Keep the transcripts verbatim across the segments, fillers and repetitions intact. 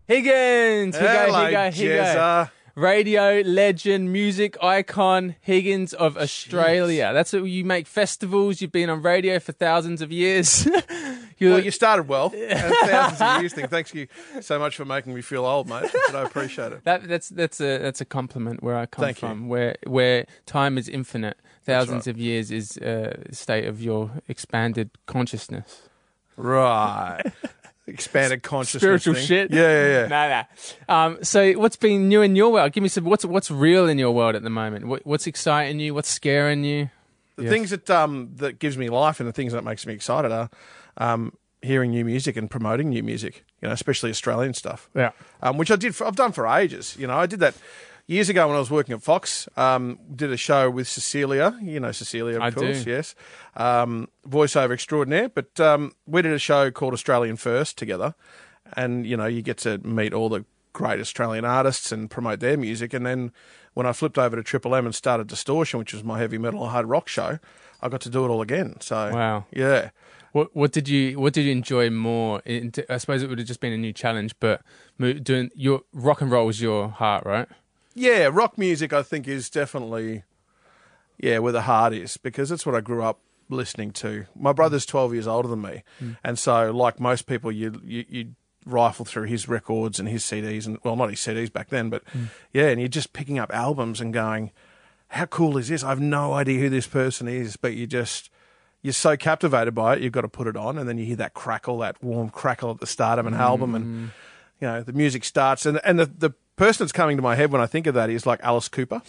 Higgins! Here you go, here you go, here you go. Jezza. Radio legend, music icon, Higgins of Australia. Jeez. That's what you make festivals. You've been on radio for thousands of years. Well, you started well. And thousands of years thing. Thanks you so much for making me feel old, mate. But I appreciate it. That, that's that's a that's a compliment where I come Thank from. you. Where where time is infinite, thousands right. of years is a state of your expanded consciousness. Right. Expanded consciousness. Spiritual thing. shit. Yeah, yeah, yeah. Nah, nah. Um, so what's been new in your world? Give me some. What's what's real in your world at the moment? What, what's exciting you? What's scaring you? The Yes. things that um that gives me life and the things that makes me excited are um hearing new music and promoting new music. You know, especially Australian stuff. Yeah. Um, which I did. For, I've done for ages. You know, I did that years ago when I was working at Fox. Um, did a show with Cecilia. You know Cecilia, of I course. do. Yes. Um, voiceover extraordinaire. But um, we did a show called Australian First together, and you know, you get to meet all the great Australian artists and promote their music. And then when I flipped over to Triple M and started Distortion, which was my heavy metal and hard rock show, I got to do it all again. So Wow. yeah. What what did you what did you enjoy more? In, I suppose it would have just been a new challenge, but mo- doing your rock and roll was your heart, right? Yeah, rock music I think is definitely, yeah, where the heart is, because that's what I grew up listening to. My brother's twelve years older than me, mm. and so like most people, you, you you rifle through his records and his C Ds, and well, not his C Ds back then, but mm. yeah, and you're just picking up albums and going, how cool is this? I have no idea who this person is, but you just... You're so captivated by it, you've got to put it on, and then you hear that crackle, that warm crackle at the start of an mm. album, and you know the music starts. And and the, the person that's coming to my head when I think of that is like Alice Cooper,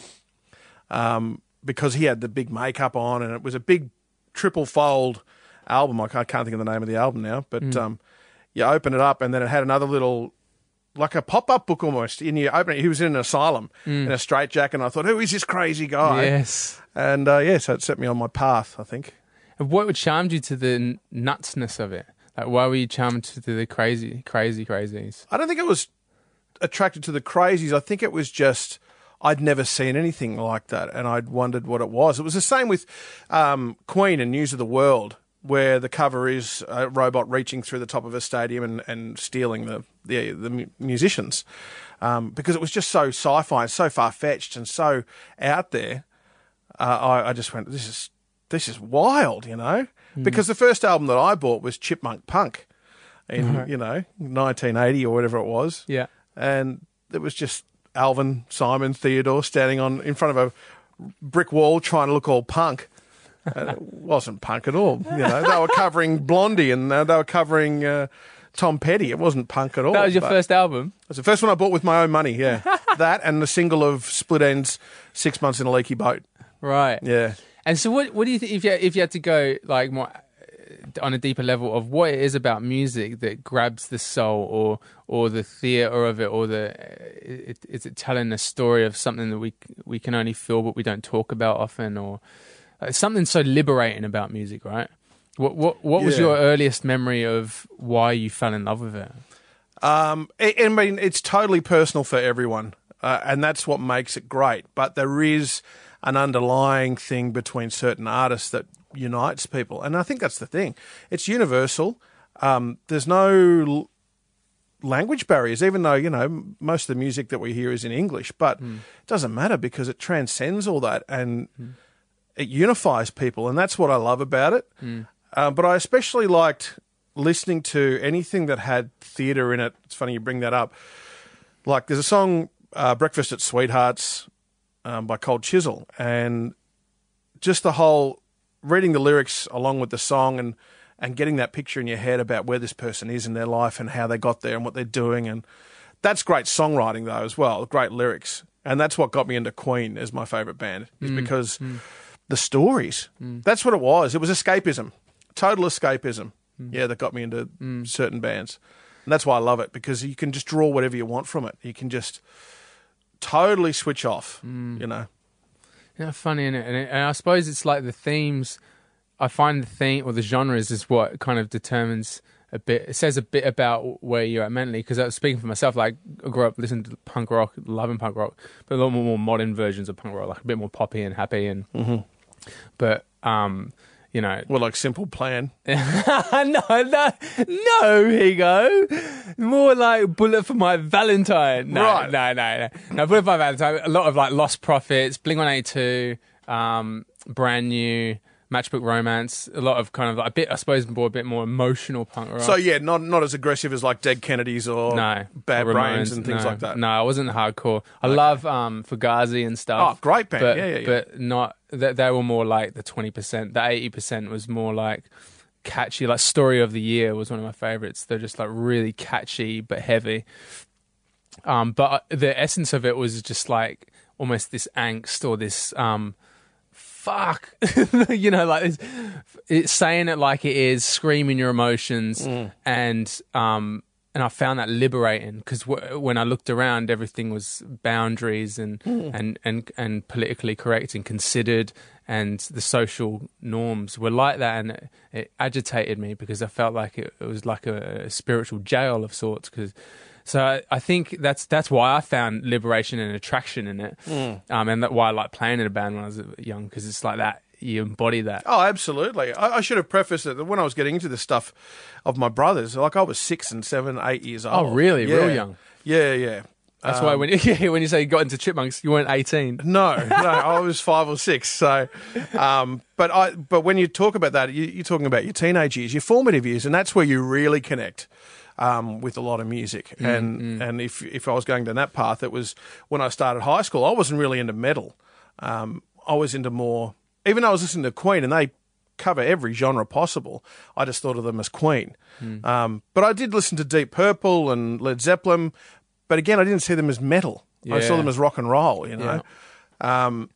um, because he had the big makeup on, and it was a big triple fold album. I can't, I can't think of the name of the album now, but mm. um, you open it up, and then it had another little, like a pop-up book almost. And you open it, he was in an asylum mm. in a straitjacket, and I thought, who is this crazy guy? Yes, and uh, yeah, so it set me on my path, I think. What charmed you to the nutsness of it? Like, why were you charmed to the crazy, crazy, crazies? I don't think I was attracted to the crazies. I think it was just I'd never seen anything like that, and I'd wondered what it was. It was the same with um, Queen and News of the World, where the cover is a robot reaching through the top of a stadium and, and stealing the the, the musicians, um, because it was just so sci-fi and so far-fetched and so out there. Uh, I, I just went, this is... This is wild, you know, mm. because the first album that I bought was Chipmunk Punk in, right. you know, nineteen eighty or whatever it was. Yeah. And it was just Alvin, Simon, Theodore standing on in front of a brick wall trying to look all punk. And it wasn't punk at all. You know, they were covering Blondie and they were covering uh, Tom Petty. It wasn't punk at all. That was your first album? It was the first one I bought with my own money, yeah. That and the single of Split Enz, Six Months in a Leaky Boat. Right. Yeah. And so, what what do you think if you if you had to go like more on a deeper level of what it is about music that grabs the soul, or or the theatre of it, or the it, is it telling a story of something that we we can only feel but we don't talk about often, or uh, something so liberating about music, right? What what what was yeah. your earliest memory of why you fell in love with it? Um, I, I mean, it's totally personal for everyone, uh, and that's what makes it great. But there is an underlying thing between certain artists that unites people. And I think that's the thing. It's universal. Um, there's no l- language barriers, even though, you know, most of the music that we hear is in English. But mm. it doesn't matter because it transcends all that and mm. it unifies people. And that's what I love about it. Mm. Uh, but I especially liked listening to anything that had theatre in it. It's funny you bring that up. Like there's a song, uh, Breakfast at Sweethearts, Um, by Cold Chisel, and just the whole reading the lyrics along with the song and, and getting that picture in your head about where this person is in their life and how they got there and what they're doing. And that's great songwriting though as well, great lyrics. And that's what got me into Queen as my favourite band, is mm, because mm. the stories, mm. that's what it was. It was escapism, total escapism. Mm. Yeah, that got me into mm. certain bands. And that's why I love it, because you can just draw whatever you want from it. You can just totally switch off, mm. you know. Yeah, funny, isn't it? And, it? and I suppose it's like the themes. I find the theme or the genres is what kind of determines a bit. It says a bit about where you're at mentally. Because I was speaking for myself, like I grew up listening to punk rock, loving punk rock, but a lot more, more modern versions of punk rock, like a bit more poppy and happy. And mm-hmm. but um, you know. Well, like Simple Plan. no, no, no, Higo. More like Bullet for My Valentine. No, Right. no, no, no. No, Bullet for My Valentine. A lot of like Lost Prophets, Blink one eighty-two, um, Brand New, Matchbook Romance. A lot of kind of like a bit, I suppose, more a bit more emotional punk rock. So yeah, not not as aggressive as like Dead Kennedys or no, Bad or Brains Ramones, and things no, like that. No, I wasn't hardcore. I love um, Fugazi and stuff. Oh, great band. But, Yeah, yeah, yeah. But not. They, they were more like the twenty percent. The eighty percent was more like catchy. Like Story of the Year was one of my favorites. They're just like really catchy but heavy. Um, but the essence of it was just like almost this angst or this um, fuck, you know, like it's, it's saying it like it is, screaming your emotions, Mm. and um, and I found that liberating because w- when I looked around, everything was boundaries and Mm. and, and and politically correct and considered, and the social norms were like that, and it, it agitated me because I felt like it, it was like a, a spiritual jail of sorts. Because so I, I think that's that's why I found liberation and attraction in it, Mm. um, and that why I like playing in a band when I was young, because it's like that. You embody that. Oh, absolutely. I, I should have prefaced it that when I was getting into this stuff of my brothers, like I was six and seven, eight years old. Oh, really? Yeah. Real young? Yeah, yeah. That's Um, why when you, when you say you got into Chipmunks, you weren't eighteen. No, no, I was five or six. So, um, but I, but when you talk about that, you, you're talking about your teenage years, your formative years, and that's where you really connect um, with a lot of music. Mm, and and if if I was going down that path, it was when I started high school. I wasn't really into metal. Um, I was into more. Even though I was listening to Queen and they cover every genre possible, I just thought of them as Queen. Mm. Um, but I did listen to Deep Purple and Led Zeppelin. But again, I didn't see them as metal. I saw Yeah. them as rock and roll, you know. Um,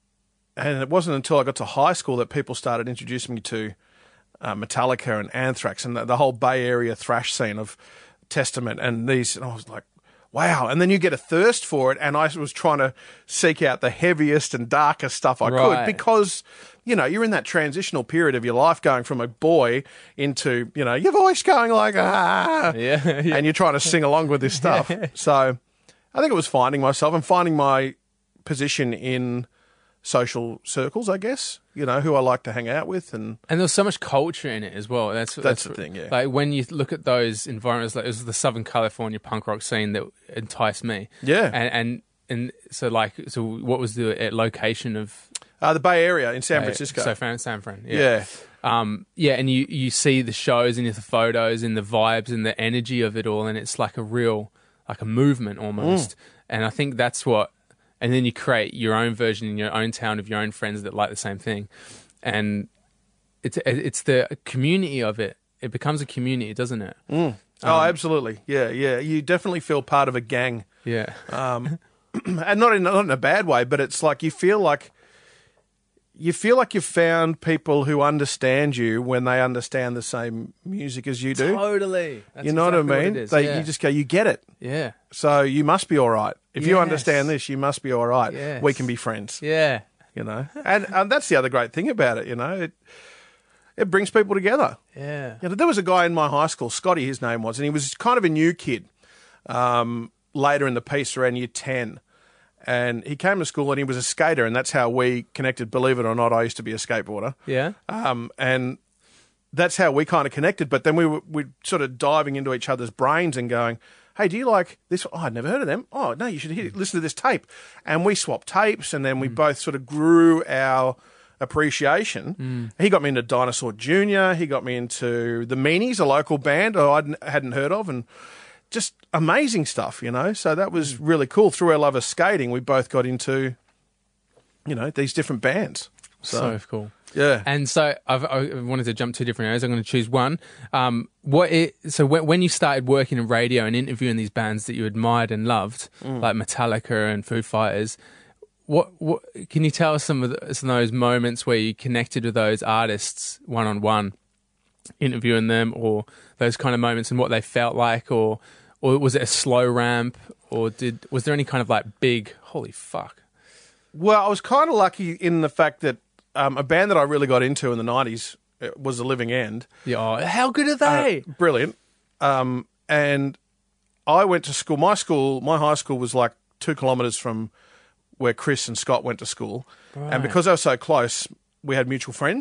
and it wasn't until I got to high school that people started introducing me to uh, Metallica and Anthrax and the, the whole Bay Area thrash scene of Testament and these. And I was like, wow. And then you get a thirst for it. And I was trying to seek out the heaviest and darkest stuff I Right. could because, you know, you're in that transitional period of your life going from a boy into, you know, your voice going like, ah. Yeah, yeah. And you're trying to sing along with this stuff. So I think it was finding myself and finding my position in social circles, I guess, you know, who I like to hang out with. And And there's so much culture in it as well. That's That's the thing, yeah. Like when you look at those environments, like it was the Southern California punk rock scene that enticed me. Yeah. And and and so like so, what was the uh, location of uh, the Bay Area in San uh, Francisco. So San San Fran. Yeah. yeah. Um, yeah, and you, you see the shows and the photos and the vibes and the energy of it all, and it's like a real, like a movement almost. Mm. And I think that's what, and then you create your own version in your own town of your own friends that like the same thing. And it's it's the community of it. It becomes a community, doesn't it? Mm. Oh, absolutely. Yeah, yeah. You definitely feel part of a gang. Yeah. Um, and not in, not in a bad way, but it's like you feel like you feel like you've found people who understand you when they understand the same music as you do. Totally. That's You know exactly what I mean? it is. They, yeah. You just go, you get it. yeah. So you must be all right. If you Yes. understand this, you must be all right. Yes. We can be friends. Yeah. You know, and and that's the other great thing about it. You know, it it brings people together. Yeah. You know, there was a guy in my high school, Scotty, his name was, and he was kind of a new kid. Um, later in the piece, around year ten, and he came to school and he was a skater, and that's how we connected. Believe it or not, I used to be a skateboarder. Yeah. Um, and that's how we kind of connected. But then we were we sort of diving into each other's brains and going, hey, do you like this? Oh, I'd never heard of them. Oh, no, you should hear, listen to this tape. And we swapped tapes, and then we both sort of grew our appreciation. He got me into Dinosaur Junior He got me into the Meanies, a local band I hadn't heard of, and just amazing stuff, you know. So that was really cool. Through our love of skating, we both got into, you know, these different bands. So, cool. Yeah. And so I've, I wanted to jump two different areas. I'm going to choose one. Um, what it, so when, when you started working in radio and interviewing these bands that you admired and loved, like Metallica and Foo Fighters, what what can you tell us some of, the, some of those moments where you connected with those artists one on one, interviewing them, or those kind of moments and what they felt like, or or was it a slow ramp, or did was there any kind of like big holy fuck? Well, I was kind of lucky in the fact that um, a band that I really got into in the nineties was The Living End. Yeah, oh, how good are they? Uh, brilliant. Um, and I went to school. My school, my high school was like two kilometres from where Chris and Scott went to school. Right. And because they were so close, we had mutual friends.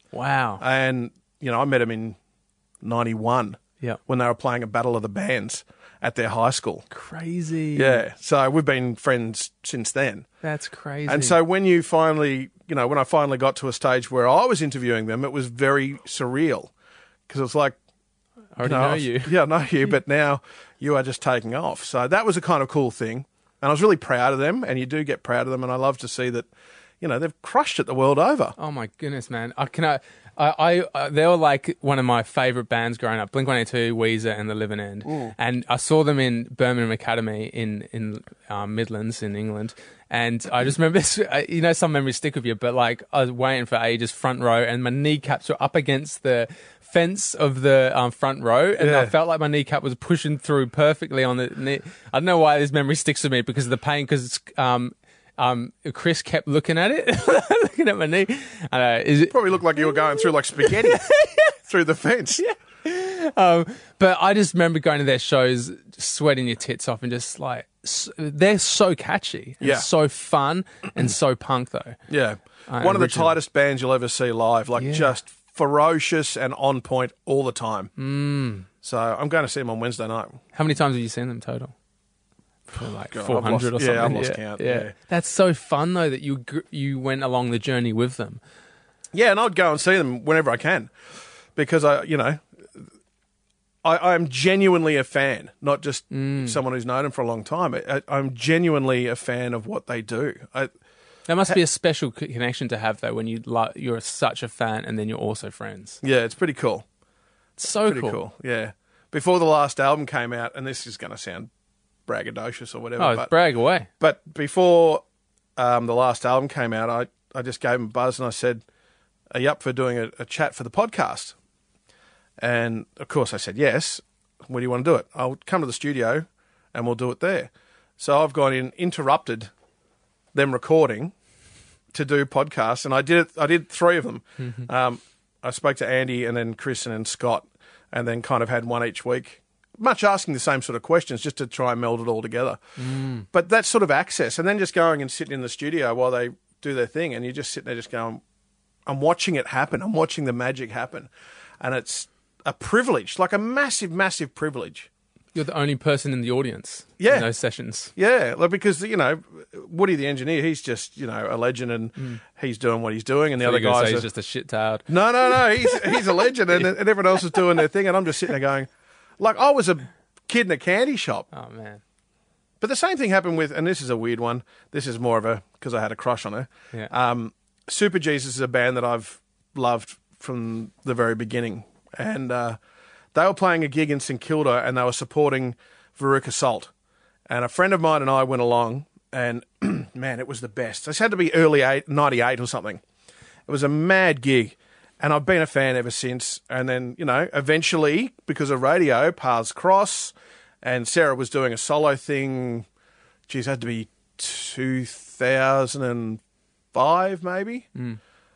Wow. And, you know, I met them in ninety-one Yeah. when they were playing a Battle of the Bands at their high school. Crazy. Yeah. So we've been friends since then. That's crazy. And so when you finally, you know, when I finally got to a stage where I was interviewing them, it was very surreal because it was like, I already know, know I was- you. Yeah, I know you, but now you are just taking off. So that was a kind of cool thing. And I was really proud of them, and you do get proud of them, and I love to see that, you know, they've crushed it the world over. Oh my goodness, man! I can. I, I, I they were like one of my favorite bands growing up. Blink one eighty-two, Weezer, and The Living End. And I saw them in Birmingham Academy in in um, Midlands in England. And I just remember, this, uh, you know, some memories stick with you. But like, I was waiting for ages, front row, and my kneecaps were up against the fence of the um, front row, and Yeah. I felt like my kneecap was pushing through perfectly on the knee. I don't know why this memory sticks with me because of the pain. Because um, um, Chris kept looking at it, looking at my knee. Uh, is it? Probably looked like you were going through like spaghetti through the fence. Um, but I just remember going to their shows, sweating your tits off, and just like s- they're so catchy, and Yeah. so fun, and so punk though. Yeah. Uh, One of the original. tightest bands you'll ever see live, like Yeah. just ferocious and on point all the time. Mm. So I'm going to see them on Wednesday night. How many times have you seen them total? For like God, I've four hundred or lost- something. yeah, I've lost count, yeah. That's so fun though that you gr- you went along the journey with them. Yeah, and I'd go and see them whenever I can because I, you know, I, I'm genuinely a fan, not just someone who's known them for a long time. I, I'm genuinely a fan of what they do. I, That must be a special co- connection to have though when you lo- you're such a fan and then you're also friends. yeah, it's pretty cool. It's so Pretty cool. cool. Yeah. Before the last album came out, and this is going to sound braggadocious or whatever, Oh, but brag away. But before um, the last album came out, I, I just gave him a buzz and I said, are you up for doing a, a chat for the podcast? And, of course, I said, yes. Where do you want to do it? I'll come to the studio and we'll do it there. So I've gone in, interrupted them recording to do podcasts, and I did it. I did three of them. Um, I spoke to Andy and then Chris and then Scott, and then kind of had one each week, much asking the same sort of questions just to try and meld it all together. Mm. But that sort of access, and then just going and sitting in the studio while they do their thing, and you're just sitting there just going, I'm watching it happen. I'm watching the magic happen. And it's a privilege, like a massive, massive privilege. You're the only person in the audience Yeah. in those sessions. Yeah, like because, you know, Woody the engineer, he's just, you know, a legend and he's doing what he's doing, and the So other you're gonna guys say are... he's just a shit towed. No, no, no, he's, he's a legend, and, and everyone else is doing their thing, and I'm just sitting there going, like, I was a kid in a candy shop. Oh man. But the same thing happened with, and this is a weird one, this is more of a, because I had a crush on her. Yeah. Um, Super Jesus is a band that I've loved from the very beginning. And uh, they were playing a gig in St Kilda, and they were supporting Veruca Salt. And a friend of mine and I went along, and man, it was the best. This had to be early eight, ninety-eight or something. It was a mad gig, and I've been a fan ever since. And then, you know, eventually, because of radio, paths cross, and Sarah was doing a solo thing. Geez, it had to be two thousand five, maybe. Mm.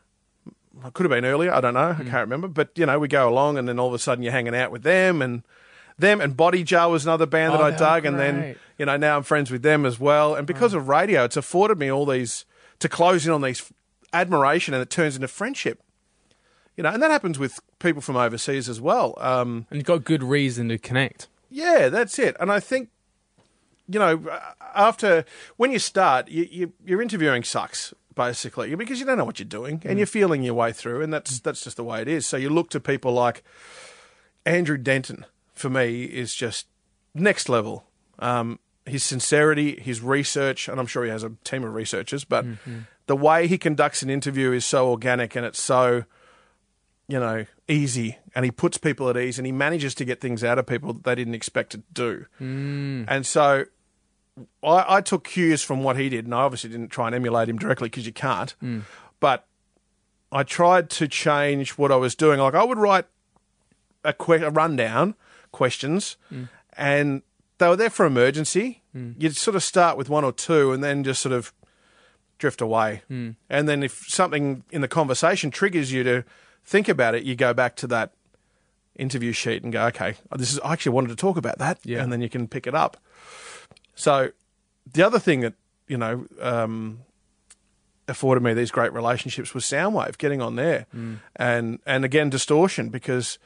It could have been earlier. I don't know. I can't remember. But, you know, we go along, and then all of a sudden you're hanging out with them, and them and Body Jar was another band that Oh, I they were dug. And then, great. you know, now I'm friends with them as well. And because of radio, it's afforded me all these, to close in on these admiration, and it turns into friendship. You know, and that happens with people from overseas as well. Um, And you've got good reason to connect. yeah, that's it. And I think, you know, after, when you start, you, you, your interviewing sucks, basically, because you don't know what you're doing, and you're feeling your way through, and that's that's just the way it is. So you look to people like Andrew Denton, for me, is just next level. Um, his sincerity, his research, and I'm sure he has a team of researchers, but mm-hmm. the way he conducts an interview is so organic, and it's so, you know, easy, and he puts people at ease, and he manages to get things out of people that they didn't expect to do. Mm. And so I, I took cues from what he did, and I obviously didn't try and emulate him directly because you can't, mm. but I tried to change what I was doing. Like, I would write a, que- a rundown, questions, mm. and they were there for emergency. Mm. You'd sort of start with one or two and then just sort of drift away. Mm. And then if something in the conversation triggers you to think about it, you go back to that interview sheet and go, okay, this is, I actually wanted to talk about that. Yeah. And then you can pick it up. So the other thing that, you know, um, afforded me these great relationships was Soundwave, getting on there, mm. and and again Distortion, because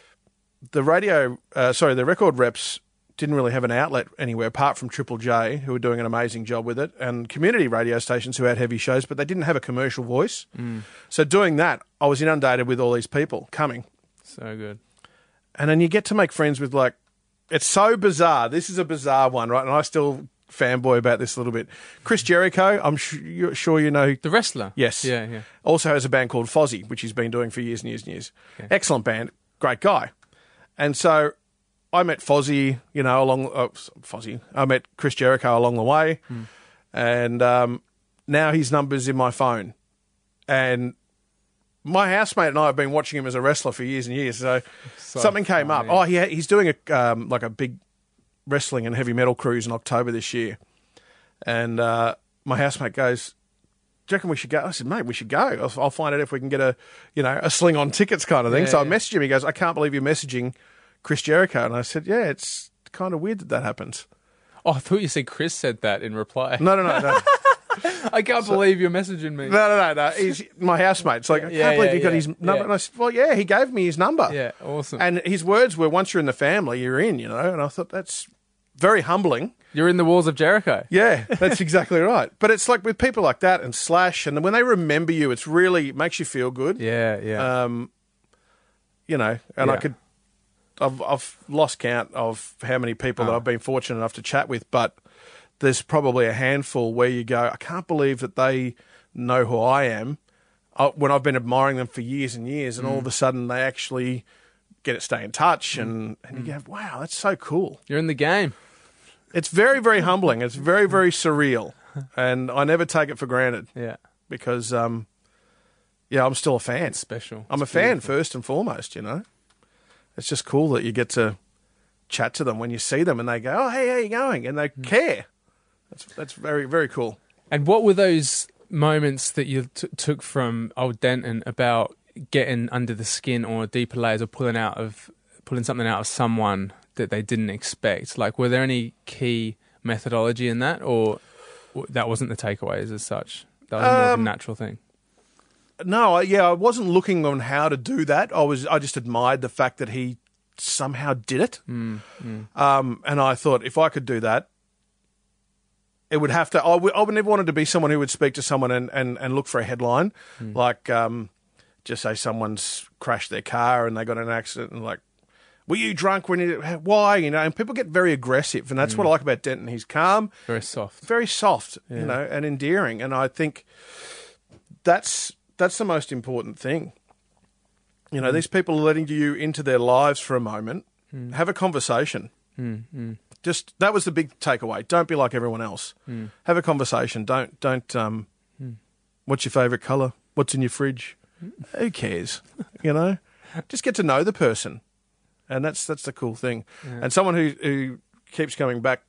the radio, uh, sorry, the record reps didn't really have an outlet anywhere apart from Triple J, who were doing an amazing job with it, and community radio stations who had heavy shows, but they didn't have a commercial voice. Mm. So doing that, I was inundated with all these people coming. So good. And then you get to make friends with, like, it's so bizarre. This is a bizarre one, right? And I still fanboy about this a little bit. Chris Jericho, I'm sh- you're sure you know. The wrestler? Yes. Yeah, yeah. Also has a band called Fozzy, which he's been doing for years and years and years. Okay. Excellent band. Great guy. And so I met Fozzy, you know, along oh, Fozzy. I met Chris Jericho along the way, mm. and um, now his number's in my phone. And my housemate and I have been watching him as a wrestler for years and years. So, so something came funny. up. Oh, he he's doing a um, like a big wrestling and heavy metal cruise in October this year, and uh, my housemate goes, "Do you reckon we should go?" I said, "Mate, we should go. I'll, I'll find out if we can get a, you know, a sling on tickets kind of thing." Yeah, so I yeah. messaged him. He goes, "I can't believe you're messaging Chris Jericho." And I said, "Yeah, it's kind of weird that that happens." Oh, I thought you said Chris said that in reply. No, no, no, no. I can't so, believe you're messaging me. No, no, no, no. He's my housemate. It's like, I yeah, can't believe yeah, you got yeah, his number. Yeah. And I said, well, yeah, he gave me his number. Yeah, awesome. And his words were, once you're in the family, you're in, you know. And I thought, that's very humbling. You're in the walls of Jericho. Yeah, that's exactly right. But it's like with people like that and Slash, and when they remember you, it's really, it makes you feel good. Yeah, yeah. Um, you know, and yeah. I could, I've, I've lost count of how many people oh. that I've been fortunate enough to chat with, but there's probably a handful where you go, I can't believe that they know who I am I, when I've been admiring them for years and years, and mm. all of a sudden they actually get to stay in touch, mm. and, and you go, wow, that's so cool. You're in the game. It's very, very humbling. It's very, very surreal, and I never take it for granted. Yeah. Because, um, yeah, I'm still a fan. It's special. I'm it's a fan beautiful. first and foremost, you know. It's just cool that you get to chat to them when you see them and they go, oh, hey, how you going? And they mm. care. That's that's very, very cool. And what were those moments that you t- took from old Denton about getting under the skin or deeper layers, or pulling out of pulling something out of someone that they didn't expect? Like, were there any key methodology in that, or that wasn't the takeaways as such? That was more um, of a natural thing. No, I, yeah, I wasn't looking on how to do that. I was, I just admired the fact that he somehow did it. Mm, mm. Um, and I thought, if I could do that, it would have to. I would, I would never wanted to be someone who would speak to someone and, and, and look for a headline, mm. like um, just say someone's crashed their car and they got in an accident, and like, were you drunk when you? Why? You know, and people get very aggressive, and that's mm. what I like about Denton. He's calm, very soft, very soft, yeah. you know, and endearing. And I think that's that's the most important thing. You know, mm. these people are letting you into their lives for a moment. Mm. Have a conversation. Mm. Mm. Just that was the big takeaway. Don't be like everyone else. Mm. Have a conversation. Don't don't. Um, mm. What's your favourite colour? What's in your fridge? Mm. Who cares? You know, just get to know the person, and that's that's the cool thing. Yeah. And someone who who keeps coming back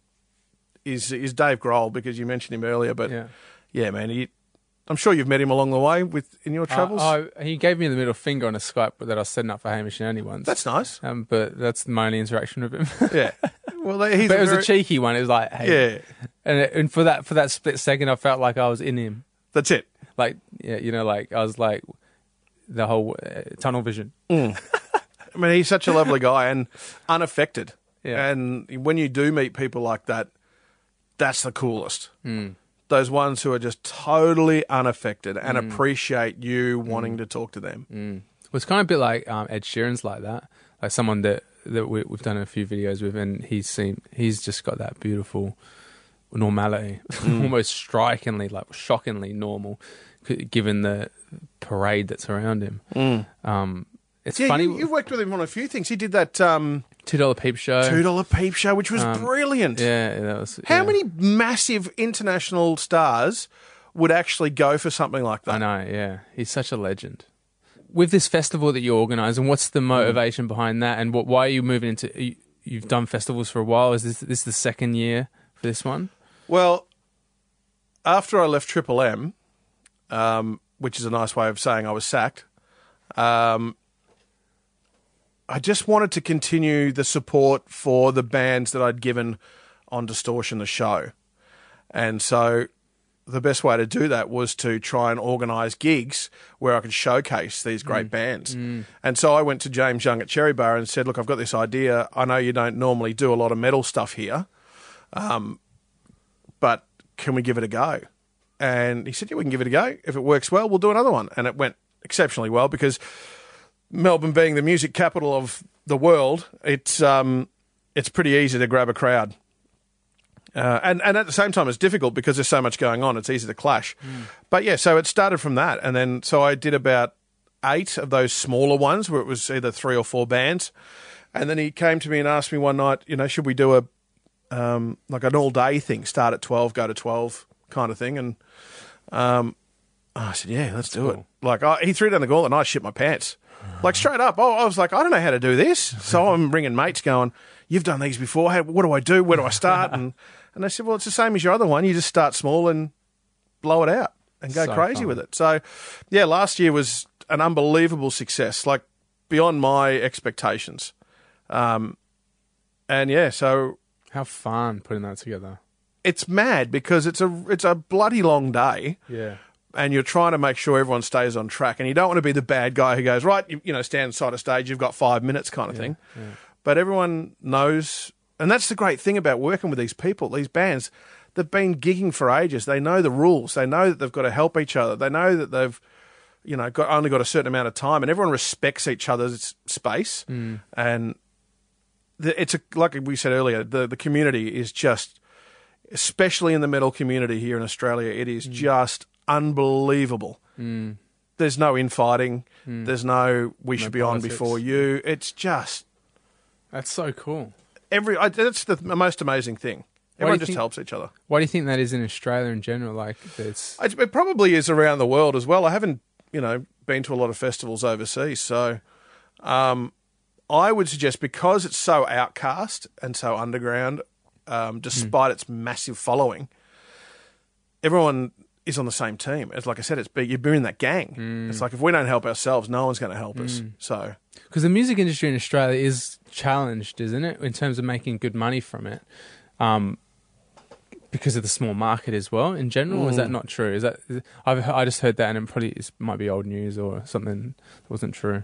is is Dave Grohl, because you mentioned him earlier. But yeah, yeah man, he, I'm sure you've met him along the way with in your travels. Uh, oh, he gave me the middle finger on a Skype that I was setting up for Hamish and Andy once. That's nice. Um, but that's my only interaction with him. Yeah. Well, he's but a it was very... a cheeky one. It was like, hey. Yeah. And it, and for that for that split second, I felt like I was in him. That's it. Like, yeah, you know, like I was like the whole uh, tunnel vision. Mm. I mean, he's such a lovely guy and unaffected. Yeah. And when you do meet people like that, that's the coolest. Mm. Those ones who are just totally unaffected and mm. appreciate you wanting mm. to talk to them. Mm. Well, it's kind of a bit like um, Ed Sheeran's like that. Like someone that, that we, we've done a few videos with, and he's seen, he's just got that beautiful normality, mm. almost strikingly, like shockingly normal, given the parade that's around him. Mm. Um, it's yeah, funny. You, you've worked with him on a few things. He did that um, Two Dollar Peep Show. Two Dollar Peep Show, which was um, brilliant. Yeah, that was. How yeah. many massive international stars would actually go for something like that? I know. Yeah, he's such a legend. With this festival that you organise, and what's the motivation mm. behind that, and what, why are you moving into? You, you've done festivals for a while. Is this this the second year for this one? Well, after I left Triple M, um, which is a nice way of saying I was sacked, um, I just wanted to continue the support for the bands that I'd given on Distortion, the show. And so the best way to do that was to try and organise gigs where I could showcase these great Mm. bands. Mm. And so I went to James Young at Cherry Bar and said, look, I've got this idea. I know you don't normally do a lot of metal stuff here, um, but can we give it a go? And he said, yeah, we can give it a go. If it works well, we'll do another one. And it went exceptionally well because Melbourne being the music capital of the world, it's um, it's pretty easy to grab a crowd. Uh, and, and at the same time, it's difficult because there's so much going on. It's easy to clash. Mm. But yeah, so it started from that. And then, so I did about eight of those smaller ones where it was either three or four bands. And then he came to me and asked me one night, you know, should we do a, um, like an all day thing, start at twelve, go to twelve kind of thing. And um, I said, yeah, let's That's do cool. it. Like I, he threw down the gauntlet and I shit my pants. Like straight up. Oh, I was like, I don't know how to do this. So I'm ringing mates going, you've done these before. How, what do I do? Where do I start? And And they said, well, it's the same as your other one. You just start small and blow it out and go So crazy fun. with it. So, yeah, last year was an unbelievable success, like beyond my expectations. Um, and, yeah, so How fun putting that together. it's mad because it's a it's a bloody long day Yeah. and you're trying to make sure everyone stays on track. And you don't want to be the bad guy who goes, right, you, you know, stand side of stage, you've got five minutes kind of Yeah, thing. yeah. But everyone knows... And that's the great thing about working with these people, these bands. They've been gigging for ages. They know the rules. They know that they've got to help each other. They know that they've, you know, got only got a certain amount of time, and everyone respects each other's space. Mm. And the, it's a, like we said earlier, the the community is just, especially in the metal community here in Australia, it is Mm. just unbelievable. Mm. There's no infighting. Mm. There's no we No should be on politics. before you. It's just. That's so cool. Every I, that's the most amazing thing. Why do Everyone you just think- helps each other. Why do you think that is in Australia in general? Like, it's It, it probably is around the world as well. I haven't, you know, been to a lot of festivals overseas, so um, I would suggest because it's so outcast and so underground, um, despite its massive following, everyone is on the same team. It's like I said, it's you're in that gang. It's like if we don't help ourselves, no one's going to help us. So. because the music industry in Australia is challenged, isn't it, in terms of making good money from it, um, because of the small market as well. In general, is that not true? Is that I've I just heard that, and it probably it might be old news or something that wasn't true.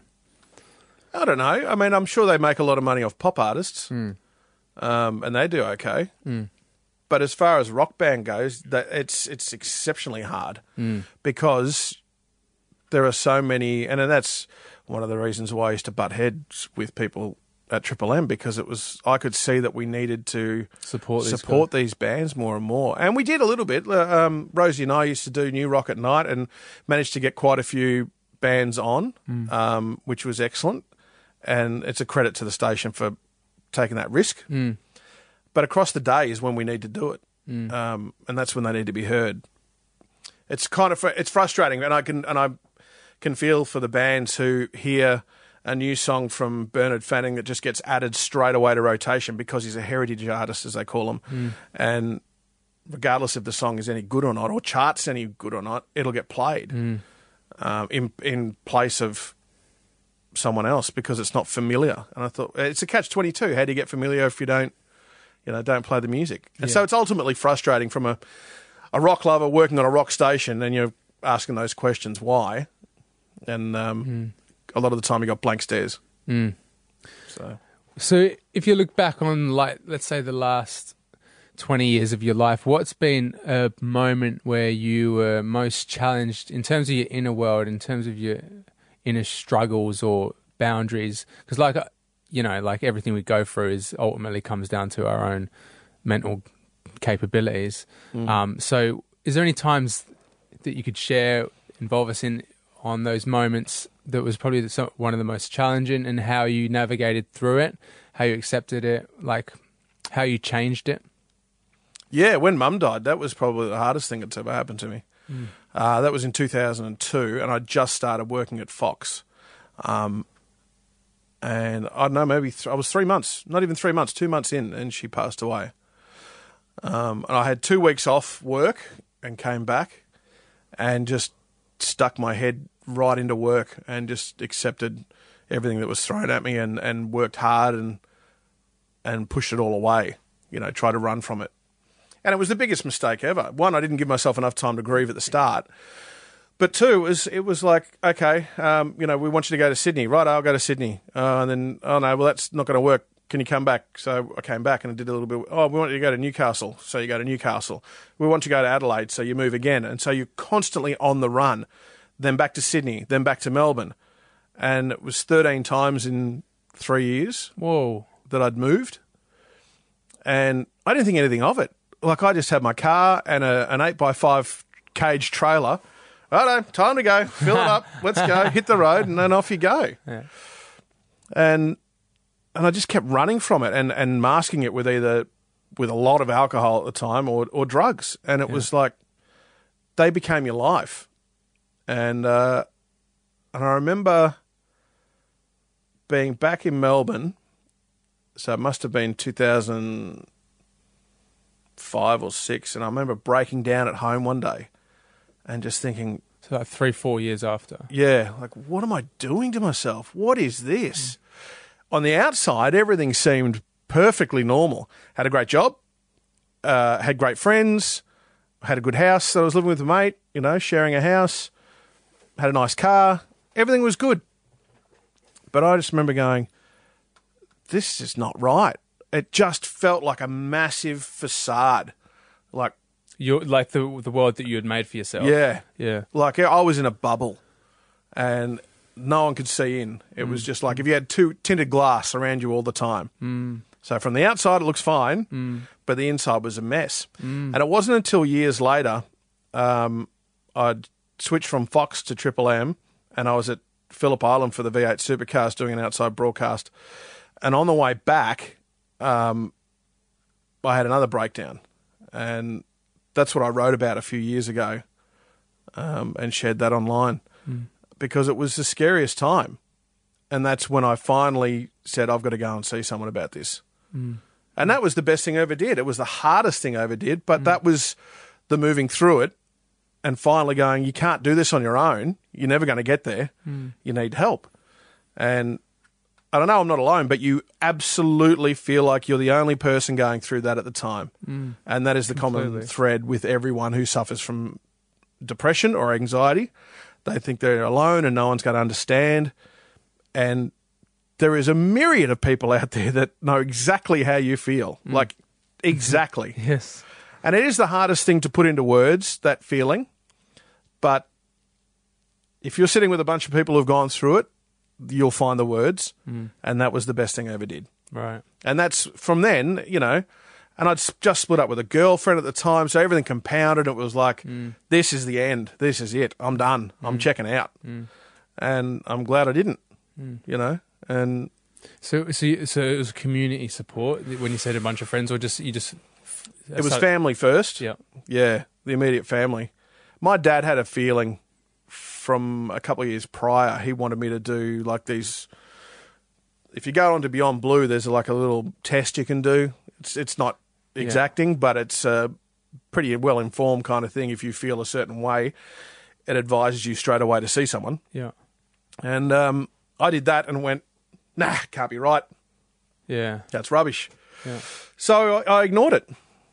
I don't know. I mean, I'm sure they make a lot of money off pop artists, Mm. um, and they do okay. Mm. But as far as rock band goes, that it's it's exceptionally hard Mm. because there are so many, and that's one of the reasons why I used to butt heads with people at Triple M, because it was I could see that we needed to Support these support these bands more and more, and we did a little bit. Um, Rosie and I used to do New Rock at Night, and managed to get quite a few bands on, Mm. um, which was excellent, and it's a credit to the station for taking that risk. Mm. But across the day is when we need to do it, Mm. um, and that's when they need to be heard. It's kind of fr- it's frustrating, and I can and I can feel for the bands who hear a new song from Bernard Fanning that just gets added straight away to rotation because he's a heritage artist, as they call him, Mm. and regardless if the song is any good or not, or charts any good or not, it'll get played Mm. um, in in place of someone else because it's not familiar. And I thought it's a catch twenty-two. How do you get familiar if you don't, you know, don't play the music? And Yeah. so it's ultimately frustrating from a a rock lover working on a rock station, and you're asking those questions why, and um, Mm. a lot of the time you got blank stares. Mm. So So if you look back on, like, let's say the last twenty years of your life, what's been a moment where you were most challenged in terms of your inner world, in terms of your inner struggles or boundaries? Because, like, uh, you know, like everything we go through is ultimately comes down to our own mental capabilities. Mm. Um, so is there any times that you could share, involve us in on those moments that was probably the, so- one of the most challenging, and how you navigated through it, how you accepted it, like how you changed it? yeah, when Mum died, that was probably the hardest thing that's ever happened to me. Mm. Uh, that was in two thousand two, and I just started working at Fox. Um, and I don't know, maybe th- I was three months, not even three months, two months in, and she passed away. Um, and I had two weeks off work and came back and just stuck my head right into work and just accepted everything that was thrown at me and, and worked hard and and pushed it all away, you know, try to run from it. And it was the biggest mistake ever. One, I didn't give myself enough time to grieve at the start. But two, it was, it was like, okay, um, you know, we want you to go to Sydney. Right, I'll go to Sydney. Uh, and then, oh, no, well, that's not going to work. Can you come back? So I came back and I did a little bit. Oh, we want you to go to Newcastle. So you go to Newcastle. We want you to go to Adelaide. So you move again. And so you're constantly on the run. Then back to Sydney. Then back to Melbourne. And it was thirteen times in three years Whoa. that I'd moved. And I didn't think anything of it. Like, I just had my car and a, an eight by five cage trailer. Righto, time to go. Fill it up. Let's go. Hit the road, and then off you go. Yeah. And and I just kept running from it and, and masking it with either with a lot of alcohol at the time or or drugs. And it yeah. was like they became your life. And uh, and I remember being back in Melbourne. So it must have been two thousand five or six, and I remember breaking down at home one day and just thinking... So like three, four years after. Yeah, like, what am I doing to myself? What is this? Mm. On the outside, everything seemed perfectly normal. Had a great job, uh, had great friends, had a good house that I was living with a mate, you know, sharing a house, had a nice car. Everything was good. But I just remember going, this is not right. It just felt like a massive facade. Like, You're like the the world that you had made for yourself. yeah. Yeah. Like, I was in a bubble and no one could see in. It mm. was just like if you had two tinted glass around you all the time. Mm. So from the outside, it looks fine, mm. but the inside was a mess. Mm. And it wasn't until years later um, I'd switched from Fox to Triple M, and I was at Phillip Island for the V eight Supercars doing an outside broadcast. And on the way back, um, I had another breakdown. And that's what I wrote about a few years ago um, and shared that online mm. because it was the scariest time. And that's when I finally said, I've got to go and see someone about this. Mm. And that was the best thing I ever did. It was the hardest thing I ever did, but mm. that was the moving through it and finally going, you can't do this on your own. You're never going to get there. Mm. You need help. And I don't know, I'm not alone, but you absolutely feel like you're the only person going through that at the time. Mm. And that is the Completely. common thread with everyone who suffers from depression or anxiety. They think they're alone and no one's going to understand. And there is a myriad of people out there that know exactly how you feel. Mm. Like, exactly. Yes. And it is the hardest thing to put into words, that feeling. But if you're sitting with a bunch of people who've gone through it, you'll find the words, mm. and that was the best thing I ever did. Right. And that's from then, you know, and I'd just split up with a girlfriend at the time, so everything compounded. It was like, mm. this is the end. This is it. I'm done. Mm. I'm checking out. Mm. And I'm glad I didn't, mm. you know. And so, so, you, so it was community support when you said a bunch of friends, or just you just. It was family first. Yeah. Yeah, the immediate family. My dad had a feeling from a couple of years prior, he wanted me to do like these. If you go on to Beyond Blue, there's like a little test you can do. It's it's not exacting, yeah. but it's a pretty well informed kind of thing. If you feel a certain way, it advises you straight away to see someone. Yeah. And um, I did that and went, nah, can't be right. Yeah, that's rubbish. Yeah. So I, I ignored it.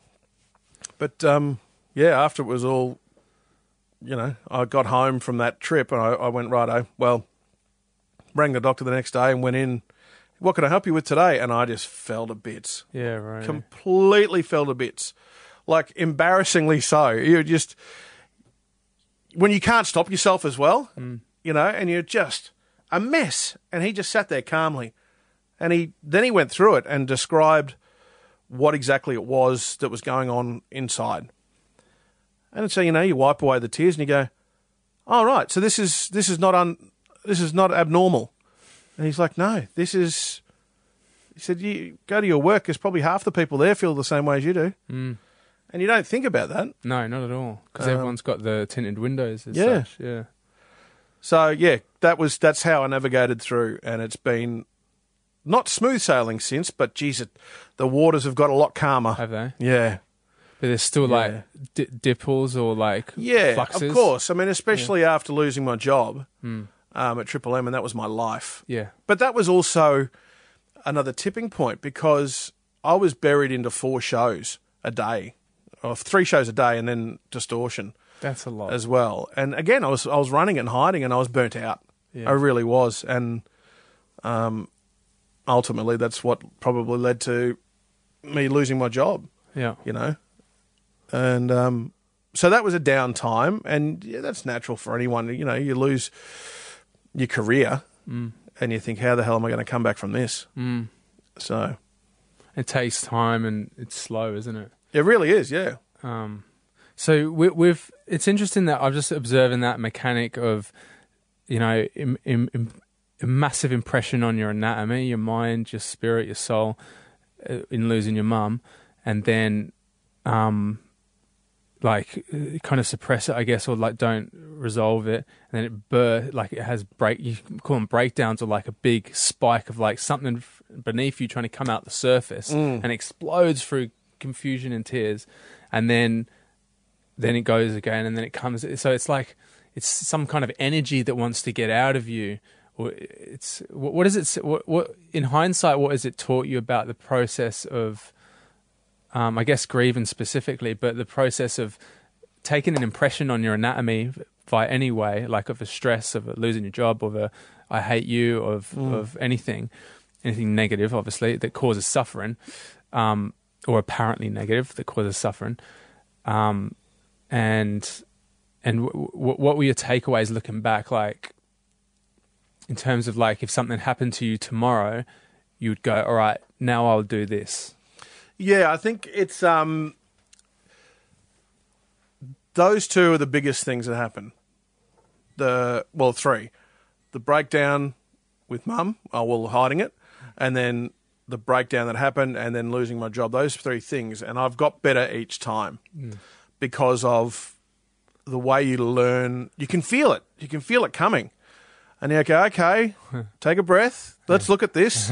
But um, yeah, after it was all. You know, I got home from that trip and I, I went, righto, well, rang the doctor the next day and went in, what can I help you with today? And I just fell to bits. Yeah, right. Completely fell to bits. Like, embarrassingly so. You're just, when you can't stop yourself as well, mm. you know, and you're just a mess. And he just sat there calmly. And he then he went through it and described what exactly it was that was going on inside. And so, you know, you wipe away the tears and you go, oh, right, so this is this is not un, this is not abnormal. And he's like, no, this is, he said, you go to your work, there's probably half the people there feel the same way as you do. Mm. And you don't think about that. No, not at all, because um, everyone's got the tinted windows as yeah. such. Yeah. So, yeah, that was that's how I navigated through, and it's been not smooth sailing since, but, geez, it, the waters have got a lot calmer. Have they? Yeah. But there's still yeah. like d- dipples or like yeah, fluxes. Of course. I mean, especially yeah. after losing my job mm. um, at Triple M, and that was my life. Yeah. But that was also another tipping point because I was buried into four shows a day or three shows a day, and then Distortion That's a lot. as well. And again, I was I was running and hiding, and I was burnt out. Yeah. I really was, and um, ultimately, that's what probably led to me losing my job. Yeah. You know, and um, so that was a down time, and yeah, that's natural for anyone. You know, you lose your career, Mm. and you think, how the hell am I going to come back from this? Mm. So It takes time and it's slow, isn't it? it really is, yeah. Um, so we, we've. It's interesting that I'm just observing that mechanic of, you know, im, im, im, a massive impression on your anatomy, your mind, your spirit, your soul, uh, in losing your mum, and then, um, like uh, kind of suppress it, I guess, or like don't resolve it, and then it burst, like it has break. You call them breakdowns, or like a big spike of like something f- beneath you trying to come out the surface, Mm. and explodes through confusion and tears, and then then it goes again, and then it comes. So it's like it's some kind of energy that wants to get out of you. Or it's what, what is it? What, what in hindsight, what has it taught you about the process of? Um, I guess grieving specifically, but the process of taking an impression on your anatomy by any way, like of a stress, of a losing your job, of a I hate you, of Mm. of anything, anything negative, obviously, that causes suffering, um, or apparently negative that causes suffering, um, and and w- w- what were your takeaways looking back, like in terms of like if something happened to you tomorrow, you would go, all right, now I'll do this. Yeah, I think it's um, those two are the biggest things that happen. The well, three, the breakdown with mum, oh, well, hiding it, and then the breakdown that happened, and then losing my job. Those three things, and I've got better each time Mm. because of the way you learn. You can feel it. You can feel it coming. And you go, okay, take a breath. Let's look at this.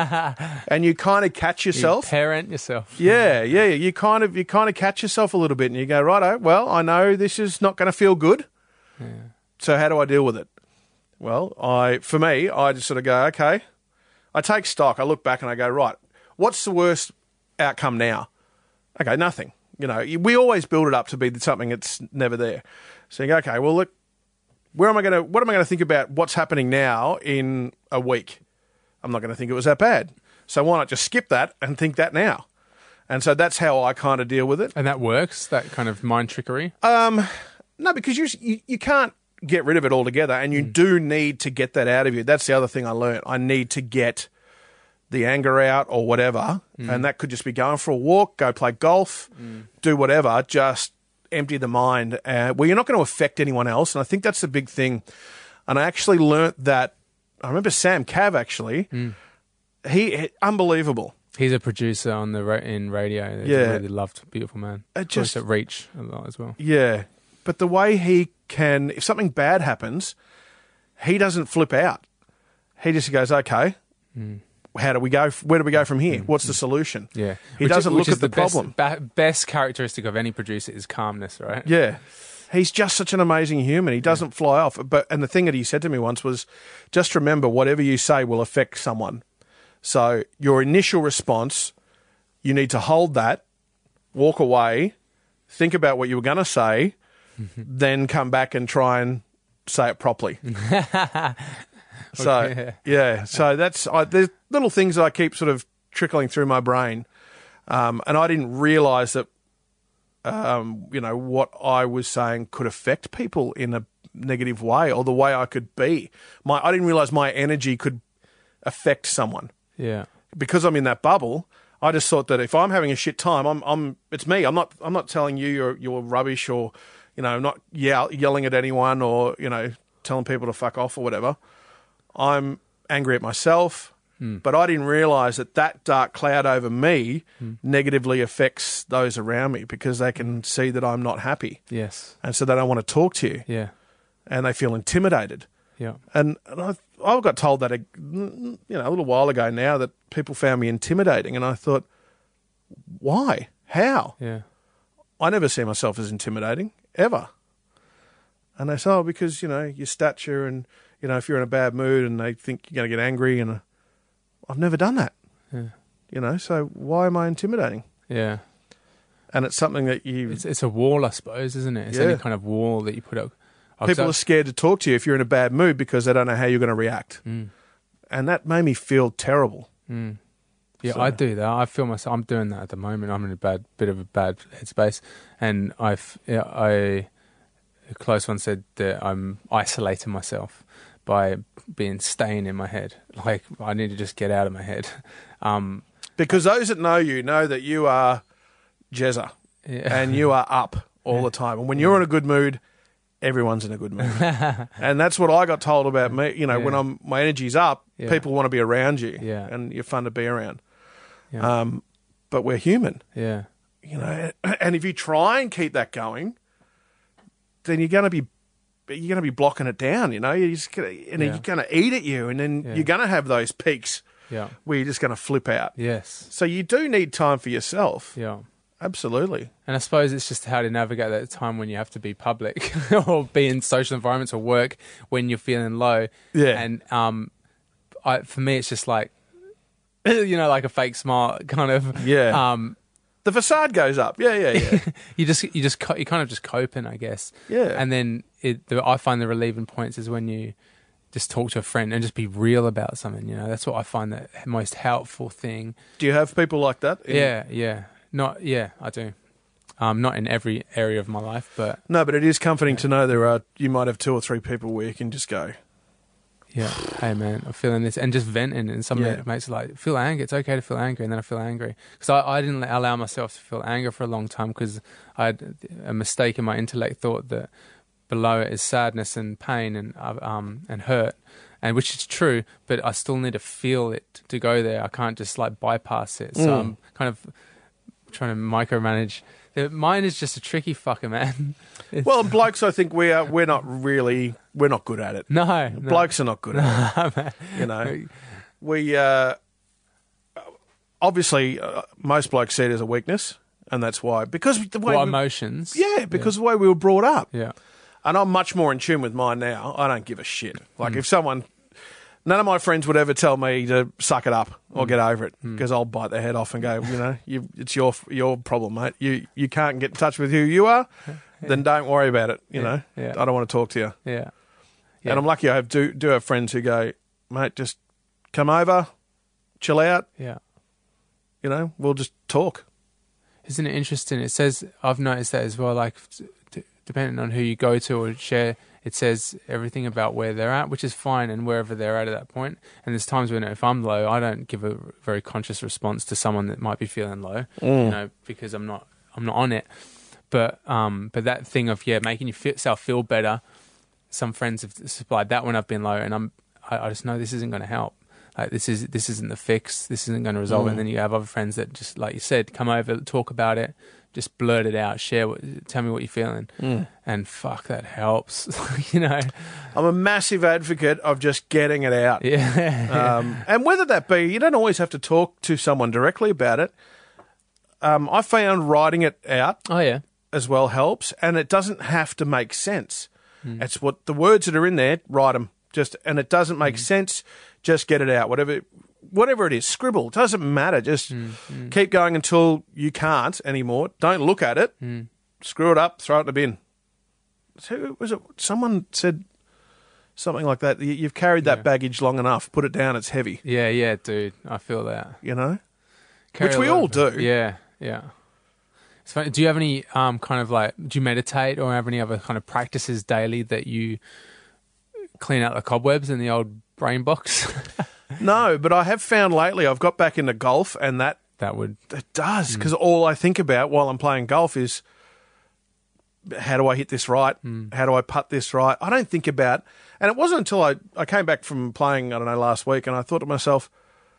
And you kind of catch yourself. You parent yourself. Yeah, yeah. You kind of you kind of catch yourself a little bit, and you go, righto. Well, I know this is not going to feel good. Yeah. So how do I deal with it? Well, I for me, I just sort of go, okay. I take stock. I look back and I go, right. What's the worst outcome now? Okay, nothing. You know, we always build it up to be something that's never there. So you go, okay. Well, look. Where am I going to? What am I going to think about? What's happening now in a week? I'm not going to think it was that bad. So why not just skip that and think that now? And so that's how I kind of deal with it. And that works. That kind of mind trickery. Um, no, because you you, you can't get rid of it altogether, and you mm. do need to get that out of you. That's the other thing I learned. I need to get the anger out or whatever, mm. and that could just be going for a walk, go play golf, mm. do whatever. Just empty the mind. Uh, well, you're not going to affect anyone else, and I think that's the big thing. And I actually learnt that. I remember Sam Cav actually. Mm. He, he unbelievable. He's a producer on the ra- in radio. He's yeah, a really loved, beautiful man. It just at Reach a lot as well. Yeah, but the way he can, if something bad happens, he doesn't flip out. He just goes, okay. Mm. How do we go? Where do we go from here? What's the solution? Yeah, he which, doesn't which look is at the, the best, problem. Ba- best characteristic of any producer is calmness, right? Yeah, he's just such an amazing human. He doesn't yeah. fly off. But and the thing that he said to me once was, just remember, whatever you say will affect someone. So your initial response, you need to hold that, walk away, think about what you were going to say, then come back and try and say it properly. So, okay. yeah, so that's, I, there's little things that I keep sort of trickling through my brain. Um, and I didn't realise that, um, you know, what I was saying could affect people in a negative way or the way I could be. My, I didn't realise my energy could affect someone. Yeah. Because I'm in that bubble, I just thought that if I'm having a shit time, I'm, I'm, it's me. I'm not, I'm not telling you you're, you're rubbish or, you know, not yell, yelling at anyone or, you know, telling people to fuck off or whatever. I'm angry at myself, mm. but I didn't realise that that dark cloud over me mm. negatively affects those around me because they can see that I'm not happy. Yes. And so they don't want to talk to you. Yeah. And they feel intimidated. Yeah. And, and I, I got told that, a, you know, a little while ago now that people found me intimidating. And I thought, why? How? Yeah. I never see myself as intimidating, ever. And they say, oh, because, you know, your stature and, you know, if you're in a bad mood and they think you're going to get angry, and uh, I've never done that. Yeah. You know, so why am I intimidating? Yeah. And it's something that you... It's, it's a wall, I suppose, isn't it? It's Yeah. any kind of wall that you put up. Oh, 'cause People I- are scared to talk to you if you're in a bad mood because they don't know how you're going to react. Mm. And that made me feel terrible. Mm. Yeah, So- I do that. I feel myself. I'm doing that at the moment. I'm in a bad, bit of a bad headspace, and I've, yeah, I, a close one said that I'm isolating myself by being staying in my head. Like I need to just get out of my head. Um, Because those that know you know that you are Jezza yeah. and you are up all the time. And when you're in a good mood, everyone's in a good mood. And that's what I got told about me. You know, Yeah. when I'm my energy's up, Yeah. people want to be around you. Yeah. And you're fun to be around. Yeah. Um, but we're human. yeah, You know, and if you try and keep that going, then you're going to be you're going to be blocking it down. You know, you're just gonna, and Yeah. you're going to eat at you, and then Yeah. you're going to have those peaks yeah, where you're just going to flip out. yes, So you do need time for yourself. yeah. Absolutely. And I suppose it's just how to navigate that time when you have to be public or be in social environments or work when you're feeling low. Yeah. And um, I, for me, it's just like, you know, like a fake smile, kind of. Yeah. Um, The facade goes up. Yeah, yeah, yeah. you just, you just, co- you kind of just coping, I guess. Yeah. And then it, the, I find the relieving points is when you just talk to a friend and just be real about something. You know, that's what I find the most helpful thing. Do you have people like that? in- Yeah, yeah. Not, yeah, I do. Um, not in every area of my life, but No, but it is comforting to know there are, you might have two or three people where you can just go, yeah, hey man, I'm feeling this, and just venting. And some Yeah. mates are like, feel anger. It's okay to feel angry, and then I feel angry because I, I didn't allow myself to feel anger for a long time because I had a mistake in my intellect thought that below it is sadness and pain and uh, um and hurt, and which is true, but I still need to feel it to go there. I can't just like bypass it. So Mm. I'm kind of trying to micromanage. The- Mine is just a tricky fucker, man. It's- well, blokes, I think we are, we're not really, we're not good at it. no, no. Blokes are not good at it. You know, we, uh, obviously, uh, most blokes see it as a weakness, and that's why. Because the way What we- emotions? Yeah, because the way we were brought up. Yeah. And I'm much more in tune with mine now. I don't give a shit. Mm. Like, if someone... None of my friends would ever tell me to suck it up or Mm. get over it because I'll bite their head off and go, you know, you, it's your your problem, mate. You you can't get in touch with who you are, then don't worry about it, you Yeah, know. yeah. I don't want to talk to you. Yeah. Yeah. And I'm lucky I have do, do have friends who go, mate, just come over, chill out, Yeah. you know, we'll just talk. Isn't it interesting? It says, I've noticed that as well, like, d- depending on who you go to or share, it says everything about where they're at, which is fine, and wherever they're at at that point. And there's times when if I'm low, I don't give a very conscious response to someone that might be feeling low, Mm. you know, because I'm not, I'm not on it. But, um, but that thing of, yeah, making yourself feel better, some friends have supplied that when I've been low, and I'm, I, I just know this isn't going to help. Like this is this isn't the fix. This isn't going to resolve it. Mm. And then you have other friends that just, like you said, come over, talk about it, just blurt it out, share what, tell me what you're feeling, Mm. and fuck, that helps. You know, I'm a massive advocate of just getting it out. yeah, Um, and whether that be, you don't always have to talk to someone directly about it. Um, I found writing it out oh yeah, as well helps, and it doesn't have to make sense. It's what the words that are in there, write them. Just, and it doesn't make sense. Just get it out. Whatever, whatever it is, scribble. It doesn't matter. Just keep going until you can't anymore. Don't look at it. Screw it up. Throw it in the bin. Who was it? Someone said something like that. You- You've carried that Yeah. baggage long enough. Put it down. It's heavy. yeah, yeah, dude, I feel that. You know. Carry Which a we lot all of- do. Yeah, yeah. It's funny. Do you have any um kind of like, do you meditate or have any other kind of practices daily that you clean out the cobwebs in the old brain box? No, but I have found lately I've got back into golf, and that That would, it does, because all I think about while I'm playing golf is how do I hit this right? How do I putt this right? I don't think about, and it wasn't until I, I came back from playing, I don't know, last week, and I thought to myself,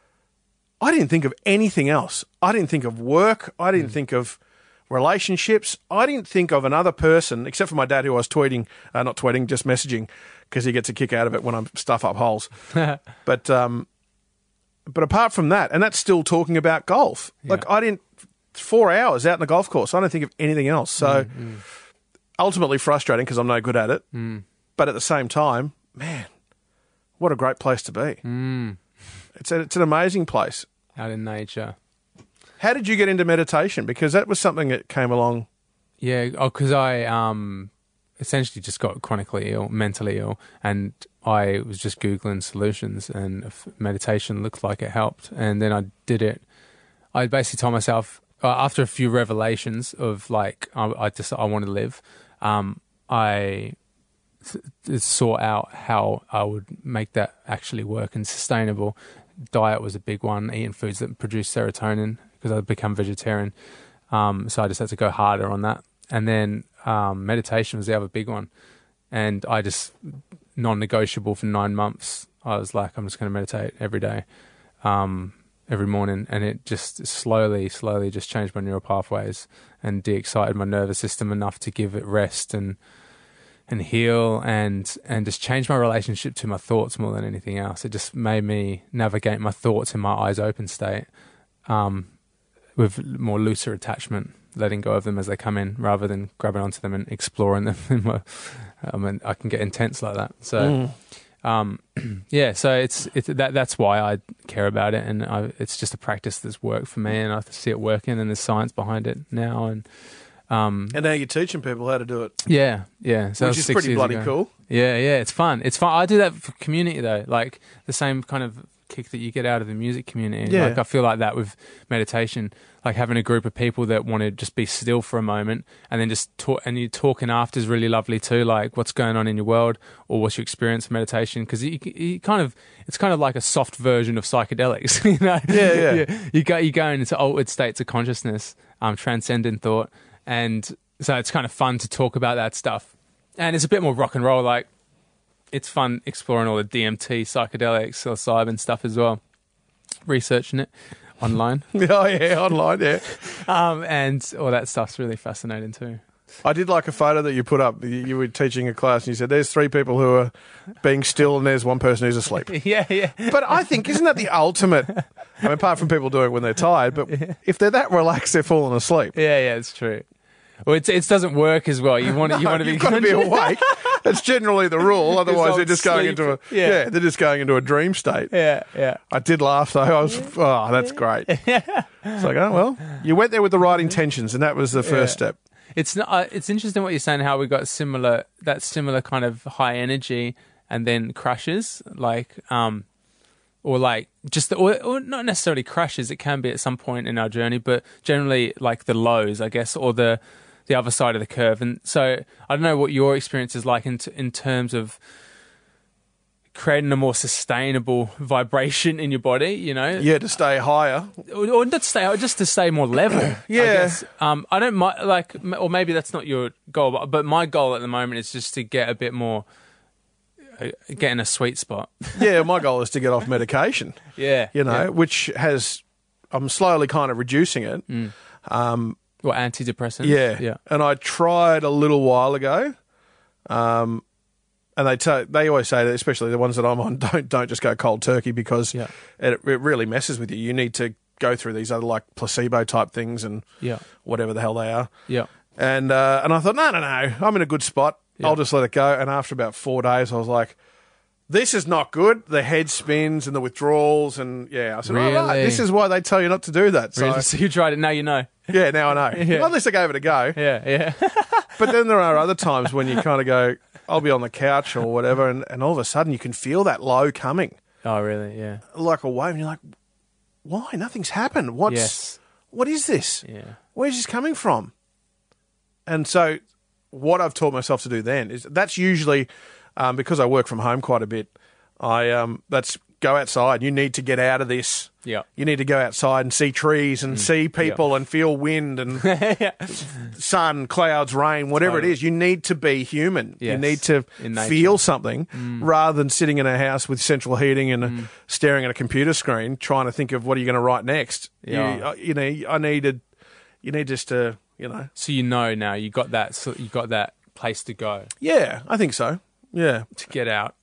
I didn't think of anything else. I didn't think of work. I didn't think of relationships. I didn't think of another person, except for my dad, who I was tweeting, uh, not tweeting, just messaging, because he gets a kick out of it when I stuff up holes. But um, but apart from that, and that's still talking about golf. Like I didn't four hours out in the golf course. I don't think of anything else. So ultimately frustrating because I'm no good at it. But at the same time, man, what a great place to be. mm, It's a, it's an amazing place. out in nature. How did you get into meditation? Because that was something that came along. Yeah, oh, because I um, essentially just got chronically ill, mentally ill, and I was just Googling solutions, and if meditation looked like it helped. And then I did it. I basically told myself, uh, after a few revelations of like, I, I just, I want to live, um, I th- sought out how I would make that actually work and sustainable. Diet was a big one, eating foods that produce serotonin, because I'd become vegetarian. Um, so I just had to go harder on that. And then um, meditation was the other big one. And I just, non-negotiable for nine months, I was like, I'm just going to meditate every day, um, every morning. And it just slowly, slowly just changed my neural pathways and de-excited my nervous system enough to give it rest and and heal and and just change my relationship to my thoughts more than anything else. It just made me navigate my thoughts in my eyes open state, um, with more looser attachment, letting go of them as they come in rather than grabbing onto them and exploring them. I mean, I can get intense like that. So, mm. um, yeah, so it's, it's that that's why I care about it. And I, it's just a practice that's worked for me, and I see it working, and there's science behind it now. And, um, and now you're teaching people how to do it. Yeah, yeah. So which is pretty bloody ago. cool. Yeah, yeah. It's fun. It's fun. I do that for community though, like the same kind of kick that you get out of the music community. Yeah. Like I feel like that with meditation, like having a group of people that want to just be still for a moment and then just talk, and you talking after is really lovely too, like what's going on in your world or what's your experience of meditation, because you, you kind of, it's kind of like a soft version of psychedelics. You know? Yeah, yeah. you, you go you go into altered states of consciousness, um transcendent thought, and so it's kind of fun to talk about that stuff, and it's a bit more rock and roll. Like it's fun exploring all the D M T, psychedelics, psilocybin stuff as well, researching it online. Oh, yeah, online, yeah. um, and all that stuff's really fascinating too. I did like a photo that you put up. You, you were teaching a class and you said, there's three people who are being still and there's one person who's asleep. Yeah, yeah. But I think, isn't that the ultimate? I mean, apart from people doing it when they're tired, but yeah. if they're that relaxed, they're falling asleep. Yeah, yeah, it's true. Well, it's, it doesn't work as well. You want, no, you want to be, you've got to be awake. That's generally the rule. Otherwise, they're just going sleep. into a yeah. yeah, they're just going into a dream state. Yeah, yeah. I did laugh though. I was oh, that's great. Yeah. It's like, oh well, you went there with the right intentions, and that was the first yeah. step. It's not. Uh, it's interesting what you're saying. How we got similar, that similar kind of high energy, and then crashes, like, um, or like just the, or, or not necessarily crashes. It can be at some point in our journey, but generally like the lows, I guess, or the the other side of the curve. And so I don't know what your experience is like in t- in terms of creating a more sustainable vibration in your body, you know? Yeah, to stay higher. Or, or not to stay, just to stay more level. Yeah. I guess. Um, I don't mi- like, or maybe that's not your goal, but, but my goal at the moment is just to get a bit more, uh, get in a sweet spot. Yeah, my goal is to get off medication. Yeah. You know, yeah. which has, I'm slowly kind of reducing it. Mm. Um, What, antidepressants? Yeah. Yeah. And I tried a little while ago. Um, and they t- they always say that, especially the ones that I'm on, don't don't just go cold turkey, because yeah. it, it really messes with you. You need to go through these other like placebo type things and yeah. whatever the hell they are. Yeah. And uh, and I thought, no, no, no, I'm in a good spot. Yeah. I'll just let it go. And after about four days, I was like, this is not good. The head spins and the withdrawals, and yeah, I said, really? oh, right, this is why they tell you not to do that. So, really? So you tried it, now you know. Yeah, now I know. Yeah. Well, at least I gave it a go. Yeah, yeah. But then there are other times when you kind of go, I'll be on the couch or whatever, and, and all of a sudden you can feel that low coming. Oh, really? Yeah. Like a wave, and you're like, why? Nothing's happened. What's, yes. what is this? Yeah. Where's this coming from? And so what I've taught myself to do then is, that's usually, um, because I work from home quite a bit, I um, that's go outside. You need to get out of this. Yeah. You need to go outside and see trees and mm. see people yeah. and feel wind and yeah. sun, clouds, rain, whatever totally. It is. You need to be human. Yes. You need to feel something mm. rather than sitting in a house with central heating and mm. staring at a computer screen trying to think of what are you going to write next. Yeah. You, you know, I needed, you need just to, you know. So you know now, you got that, so you got that place to go. Yeah, I think so. Yeah. To get out.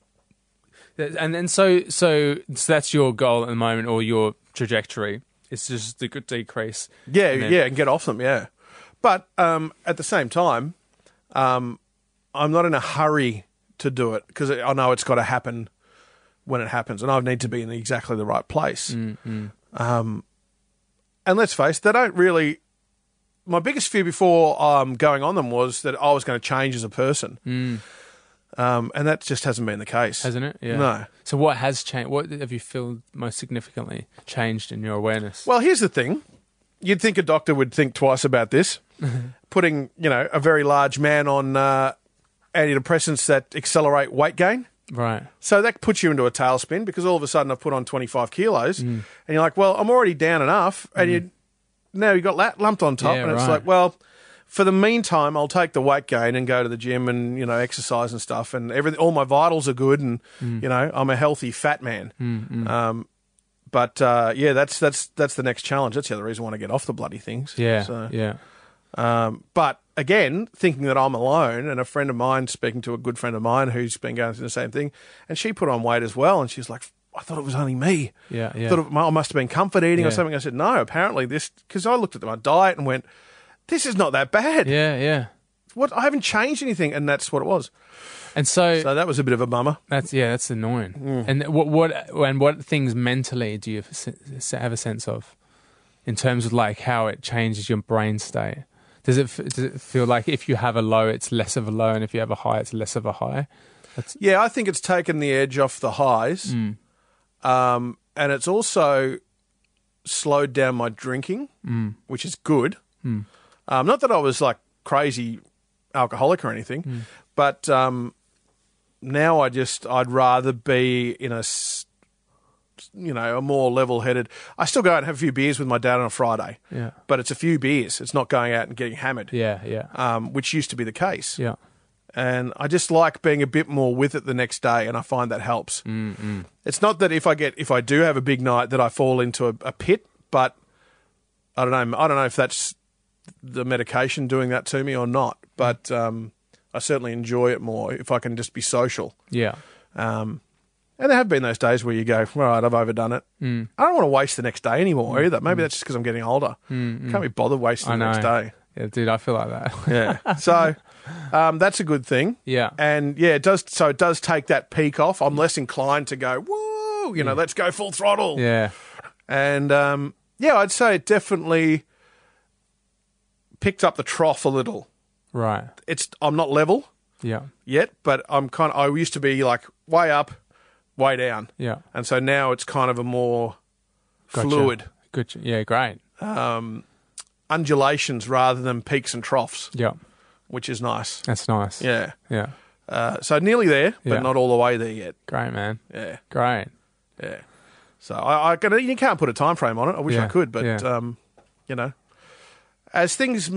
And then so, so so that's your goal at the moment, or your trajectory. It's just the good decrease. Yeah, and then... yeah, and get off them, yeah. But um, at the same time, um, I'm not in a hurry to do it, because I know it's got to happen when it happens, and I need to be in exactly the right place. Mm-hmm. Um, and let's face it, they don't really. My biggest fear before um, going on them was that I was going to change as a person. Mm. Um, and that just hasn't been the case. Hasn't it? Yeah. No. So what has changed? What have you feel most significantly changed in your awareness? Well, here's the thing. You'd think a doctor would think twice about this. Putting, you know, a very large man on uh, antidepressants that accelerate weight gain. Right. So that puts you into a tailspin because all of a sudden I've put on twenty-five kilos mm. and you're like, well, I'm already down enough. And mm. you now you've got that lumped on top. Yeah, and it's right. like, well, for the meantime, I'll take the weight gain and go to the gym and, you know, exercise and stuff. And everything, all my vitals are good. And, mm. you know, I'm a healthy fat man. Mm, mm. Um, but, uh, yeah, that's that's that's the next challenge. That's the other reason I want to get off the bloody things. Yeah, so, yeah. Um, but again, thinking that I'm alone, and a friend of mine speaking to a good friend of mine who's been going through the same thing, and she put on weight as well, and she's like, I thought it was only me. Yeah, yeah. I thought it, I must have been comfort eating yeah. or something. I said, no, apparently this, because I looked at my diet and went, this is not that bad. Yeah, yeah. What, I haven't changed anything, and that's what it was. And so, so that was a bit of a bummer. That's yeah, that's annoying. Mm. And what what and what things mentally do you have a sense of, in terms of like how it changes your brain state? Does it does it feel like if you have a low, it's less of a low, and if you have a high, it's less of a high? That's... Yeah, I think it's taken the edge off the highs, mm. um, and it's also slowed down my drinking, mm. which is good. Mm. Um, not that I was like crazy alcoholic or anything, mm. but um, now I just I'd rather be in a, you know, a more level-headed. I still go out and have a few beers with my dad on a Friday, yeah, but it's a few beers. It's not going out and getting hammered. Yeah, yeah. Um, which used to be the case. Yeah. And I just like being a bit more with it the next day, and I find that helps. Mm, mm. It's not that if I get if I do have a big night that I fall into a, a pit, but I don't know. I don't know if that's the medication doing that to me or not. But um, I certainly enjoy it more if I can just be social. Yeah. Um, and there have been those days where you go, all right, I've overdone it. Mm. I don't want to waste the next day anymore mm. either. Maybe mm. that's just because I'm getting older. Mm, Can't be bothered wasting I the know. next day. Yeah, dude, I feel like that. Yeah. So um, that's a good thing. Yeah. And yeah, it does. So it does take that peak off. I'm less inclined to go, woo, you know, yeah. let's go full throttle. Yeah. And um, yeah, I'd say it definitely picked up the trough a little. Right. It's I'm not level Yeah. yet, but I'm kind of, I used to be like way up, way down. Yeah. And so now it's kind of a more Gotcha. fluid. Good. Yeah, great. Um, undulations rather than peaks and troughs. Yeah. Which is nice. That's nice. Yeah. Yeah. Uh, so nearly there, but Yeah. not all the way there yet. Great, man. Yeah. Great. Yeah. So I, I can, you can't put a time frame on it. I wish Yeah. I could, but Yeah. um, you know, as things,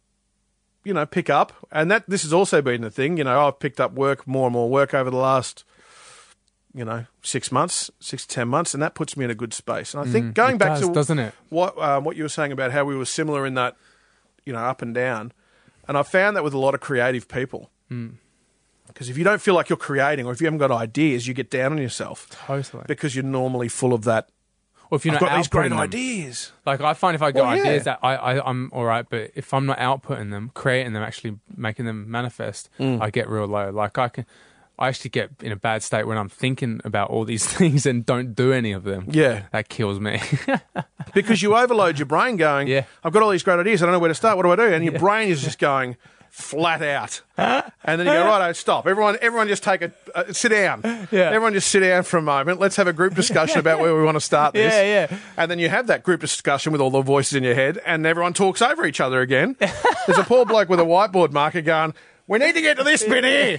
you know, pick up, and that this has also been the thing. You know, I've picked up work, more and more work over the last, you know, six months, six to ten months, and that puts me in a good space. And I think Mm, going it back does, to doesn't it? what um, what you were saying about how we were similar in that, you know, up and down, and I found that with a lot of creative people. Mm. Because if you don't feel like you're creating, or if you haven't got ideas, you get down on yourself. Totally. Because you're normally full of that. Or if you're I've not got these great outputting them. ideas. Like I find if I got Well, yeah. ideas that I, I I'm all right, but if I'm not outputting them, creating them, actually making them manifest, Mm. I get real low. Like I can, I actually get in a bad state when I'm thinking about all these things and don't do any of them. Yeah. That kills me. Because you overload your brain going, Yeah. I've got all these great ideas, I don't know where to start, what do I do? And your Yeah. brain is just going flat out. And then you go, right, stop. Everyone everyone just take a, uh, sit down. Yeah. Everyone just sit down for a moment. Let's have a group discussion about where we want to start this. Yeah, yeah. And then you have that group discussion with all the voices in your head, and everyone talks over each other again. There's a poor bloke with a whiteboard marker going, we need to get to this bit here.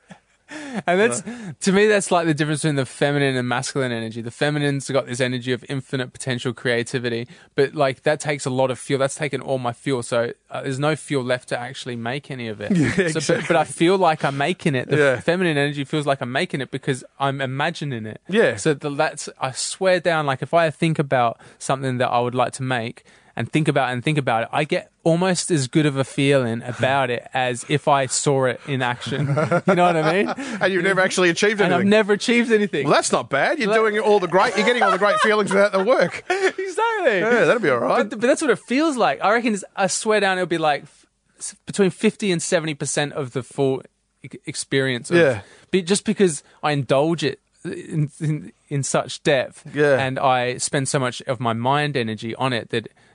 And that's, to me, that's like the difference between the feminine and masculine energy. The feminine's got this energy of infinite potential creativity, but like that takes a lot of fuel. That's taken all my fuel. So uh, there's no fuel left to actually make any of it. Yeah, so, exactly. but, but I feel like I'm making it. The Yeah. feminine energy feels like I'm making it because I'm imagining it. Yeah. So the, that's, I swear down, like if I think about something that I would like to make, and think about it and think about it, I get almost as good of a feeling about it as if I saw it in action. You know what I mean? And you've never actually achieved And anything. I've never achieved anything. Well, that's not bad. You're doing all the great, you're getting all the great feelings without the work. Exactly. Yeah, that'd be all right. But, but that's what it feels like. I reckon, it's, I swear down, it'll be like f- between fifty and seventy percent of the full e- experience. Of, Yeah. be, just because I indulge it in, in, in such depth. Yeah. And I spend so much of my mind energy on it that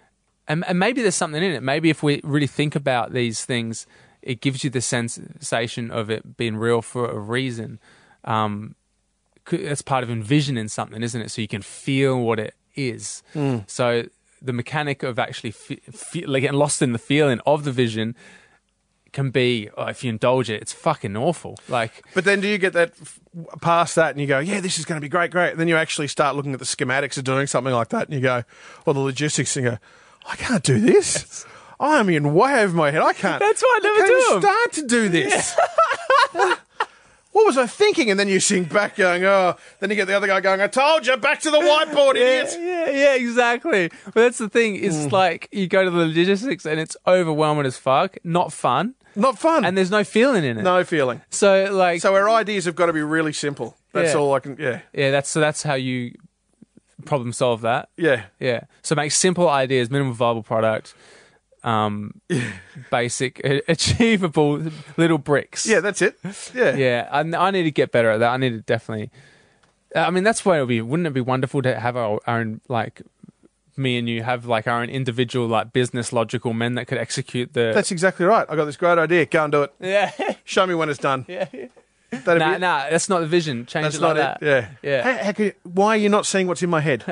And, and maybe there's something in it. Maybe if we really think about these things, it gives you the sensation of it being real for a reason. Um, it's part of envisioning something, isn't it? So you can feel what it is. Mm. So the mechanic of actually fe- fe- like getting lost in the feeling of the vision can be, oh, if you indulge it, it's fucking awful. Like, but then do you get that f- past that and you go, yeah, this is going to be great, great. And then you actually start looking at the schematics of doing something like that and you go, or the logistics and you go, I can't do this. Yes. I'm in way over my head. I can't. That's why I never I can't do even them. start to do this. Yeah. What was I thinking? And then you sink back going, oh. Then you get the other guy going, I told you, back to the whiteboard, idiots. Yeah, yeah, yeah, exactly. But that's the thing. It's mm. like you go to the logistics and it's overwhelming as fuck. Not fun. Not fun. And there's no feeling in it. No feeling. So like, so our ideas have got to be really simple. That's yeah. all I can. Yeah. Yeah. That's so. That's how you problem solve that. Yeah. Yeah. So make simple ideas, minimum viable product. Um, basic, achievable little bricks. Yeah, that's it. Yeah, yeah. I, I need to get better at that. I need to definitely. I mean, that's why it would be. Wouldn't it be wonderful to have our, our own, like, me and you have like our own individual, like, business logical men that could execute the. That's exactly right. I got this great idea. Go and do it. Yeah. Show me when it's done. Yeah. That'd nah, be it. nah, that's not the vision. Change that's it not like it. that. Yeah. Yeah. How, how can you, why are you not seeing what's in my head?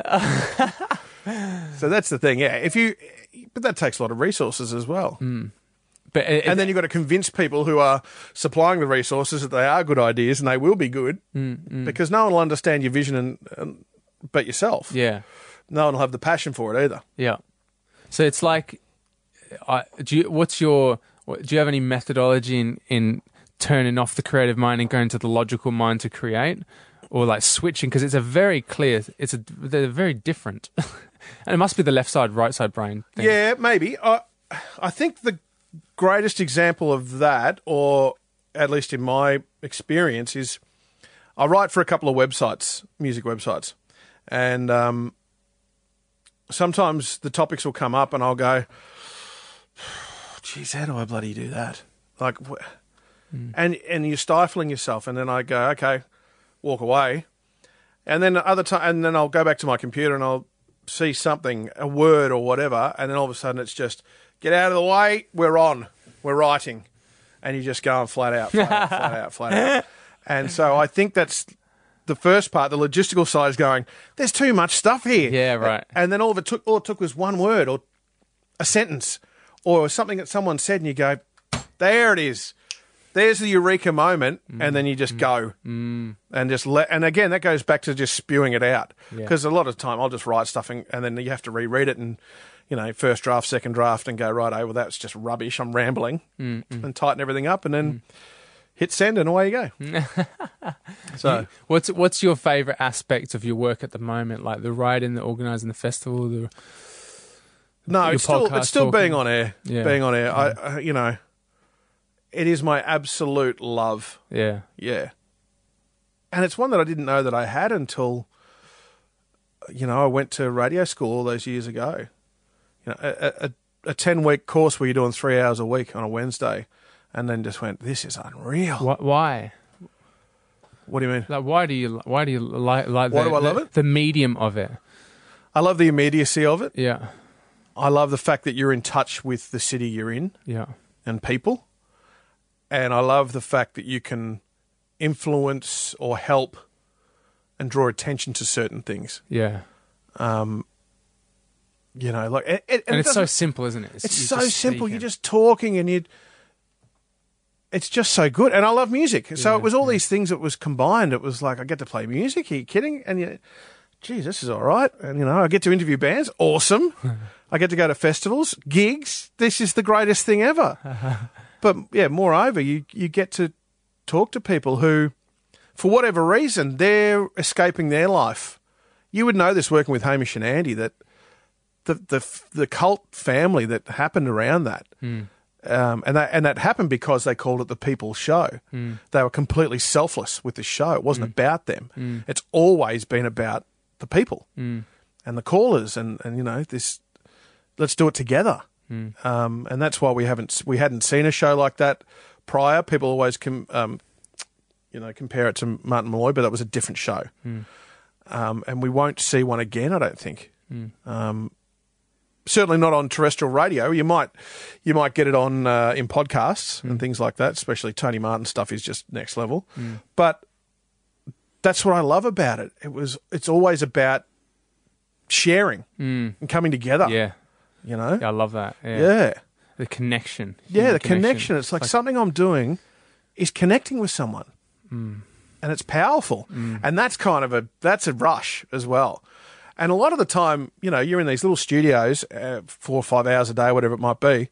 So that's the thing. Yeah. If you. But that takes a lot of resources as well. Mm. But it, and then you've got to convince people who are supplying the resources that they are good ideas and they will be good mm, mm. because no one will understand your vision and, and but yourself. Yeah. No one will have the passion for it either. Yeah. So it's like, I, do you, what's your, what, do you have any methodology in, in turning off the creative mind and going to the logical mind to create? Or like switching? Because it's a very clear, it's a, they're very different. And it must be the left side, right side brain thing. Yeah, maybe. I, I think the greatest example of that, or at least in my experience, is I write for a couple of websites, music websites, and um, sometimes the topics will come up and I'll go, geez, how do I bloody do that? Like, mm. and, and you're stifling yourself, and then I go, okay, walk away. And then other time, and then I'll go back to my computer and I'll see something, a word or whatever, and then all of a sudden it's just, get out of the way, we're on, we're writing. And you just go on flat out, flat out, flat out, flat out. And so I think that's the first part, the logistical side is going, there's too much stuff here. Yeah, right. And then all of it took, all it took was one word or a sentence or something that someone said and you go, there it is. There's the eureka moment, mm. and then you just mm. go mm. and just let. And again, that goes back to just spewing it out because yeah. a lot of the time I'll just write stuff and, and then you have to reread it and you know first draft, second draft, and go right. Oh, well, that's just rubbish. I'm rambling, mm. Mm. and tighten everything up, and then mm. hit send, and away you go. So, what's what's your favourite aspect of your work at the moment? Like the writing, the organising the festival, the no, it's still it's still talking? being on air, yeah. being on air. Yeah. I, I you know. It is my absolute love. Yeah. Yeah. And it's one that I didn't know that I had until, you know, I went to radio school all those years ago. You know, a, a, a ten-week course where you're doing three hours a week on a Wednesday and then just went, this is unreal. Why? What do you mean? Like, why do you, why do you like, like why the, do I love the, it? the medium of it? I love the immediacy of it. Yeah. I love the fact that you're in touch with the city you're in. Yeah. And people. And I love the fact that you can influence or help and draw attention to certain things. Yeah. Um, you know, like, it, it, and, and it's it so simple, isn't it? It's, it's so simple. You're just talking, and you. It's just so good, and I love music. So yeah, it was all yeah. these things that was combined. It was like I get to play music. Are you kidding? And you, geez, this is all right. And you know, I get to interview bands. Awesome. I get to go to festivals, gigs. This is the greatest thing ever. But yeah, moreover, you, you get to talk to people who, for whatever reason, they're escaping their life. You would know this working with Hamish and Andy, that the the the cult family that happened around that, mm. um, and that and that happened because they called it the People's Show. Mm. They were completely selfless with the show. It wasn't mm. about them. Mm. It's always been about the people mm. and the callers, and, and you know this. Let's do it together. Mm. Um, and that's why we haven't we hadn't seen a show like that prior. People always com, um, you know compare it to Martin Malloy, but that was a different show. Mm. Um, and we won't see one again, I don't think. Mm. Um, certainly not on terrestrial radio. You might you might get it on uh, in podcasts Mm. and things like that, especially Tony Martin stuff is just next level. But that's what I love about it. It was it's always about sharing and coming together. Yeah. You know? Yeah, I love that. Yeah. Yeah. The connection. Yeah, Human the connection. It's like, something I'm doing is connecting with someone. Mm. And it's powerful. And that's kind of a that's a rush as well. And a lot of the time, you know, you're in these little studios, uh, four or five hours a day, whatever it might be,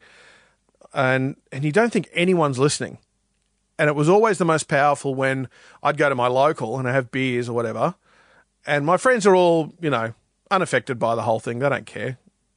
and and you don't think anyone's listening. And it was always the most powerful when I'd go to my local and I have beers or whatever, and my friends are all, you know, unaffected by the whole thing. They don't care.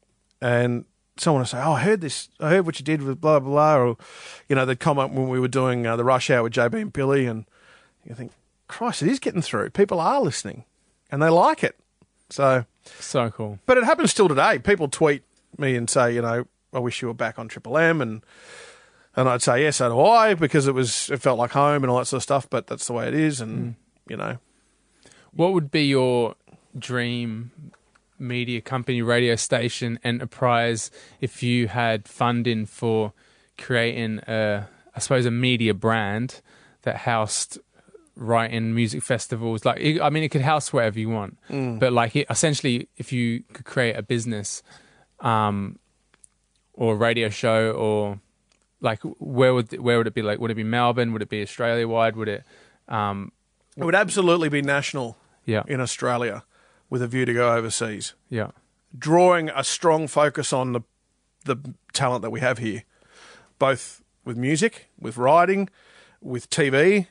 And someone would say, "Oh, I heard this. I heard what you did with blah, blah, blah." Or, you know, they'd comment when we were doing uh, the Rush Hour with J B and Billy, and you think, Christ, it is getting through. People are listening and they like it. So, So cool. but it happens still today. People tweet me and say, you know, I wish you were back on Triple M, and and I'd say, yes, so do I, because it was it felt like home and all that sort of stuff. But that's the way it is, and you know, What would be your dream media company, radio station, enterprise, if you had funding for creating a, I suppose, a media brand that housed writing music festivals? Like, it, I mean, it could house whatever you want, but like, it, essentially, if you could create a business, um, or a radio show, or like, where would where would it be? Like, would it be Melbourne? Would it be Australia wide? Would it? Um, it would absolutely be national yeah, in Australia with a view to go overseas, yeah, drawing a strong focus on the the talent that we have here, both with music, with writing, with T V.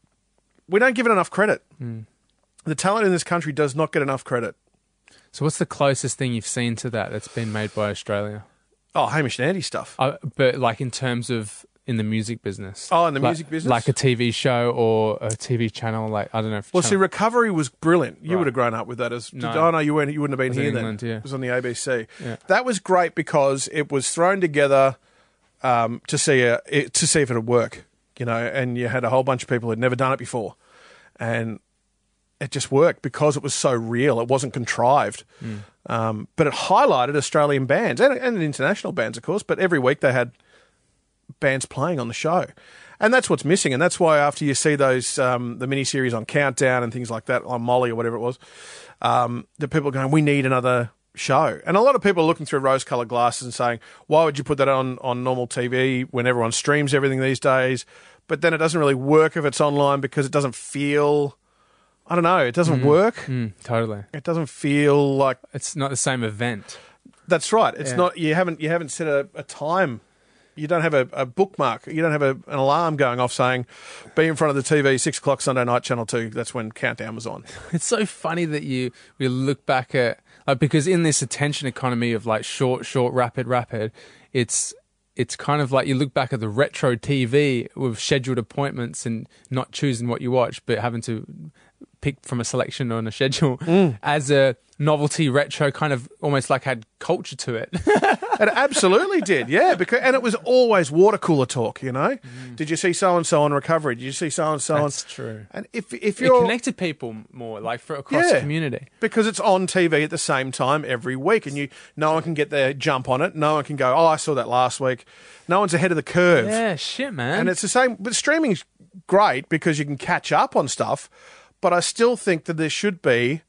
We don't give it enough credit. Mm. The talent in this country does not get enough credit. So, what's the closest thing you've seen to that that's been made by Australia? Oh, Hamish and Andy stuff. Uh, but like in terms of in the music business. Oh, in the like, music business? like a T V show or a T V channel. Like, I don't know. If Well, see, channel, Recovery was brilliant. You Right. would have grown up with that as. No. Oh no, you weren't. You wouldn't have been was in here England, then. yeah. It was on the A B C. Yeah. That was great because it was thrown together um, to see a, it, to see if it would work. You know, and you had a whole bunch of people who'd never done it before, and it just worked because it was so real. It wasn't contrived. Mm. Um, but it highlighted Australian bands and, and international bands, of course. But every week they had bands playing on the show. And that's what's missing. And that's why after you see those, um, the miniseries on Countdown and things like that, on Molly or whatever it was, um, the people are going, we need another show. And a lot of people are looking through rose-coloured glasses and saying, why would you put that on, on normal T V when everyone streams everything these days? But then it doesn't really work if it's online because it doesn't feel... I don't know. It doesn't work. Mm, totally. It doesn't feel like It's not the same event. that's right. It's Yeah. not. You haven't. You haven't set a, a time. You don't have a, a bookmark. You don't have a, an alarm going off saying, "Be in front of the T V six o'clock Sunday night, Channel Two." That's when Countdown was on. It's so funny that you we look back at like because in this attention economy of like short, short, rapid, rapid, it's it's kind of like you look back at the retro T V with scheduled appointments and not choosing what you watch, but having to pick from a selection on a schedule as a novelty retro kind of almost like had culture to it. It absolutely did, yeah. Because and it was always water cooler talk. You know, did you see so and so on Recovery? Did you see so and so on? That's true. And if if It you're connected people more, like for across Yeah. the community. because it's on T V at the same time every week, and you no one can get their jump on it. No one can go, oh, I saw that last week. No one's ahead of the curve. Yeah, shit, man. And it's the same, but streaming's great because you can catch up on stuff. But I still think that there should be,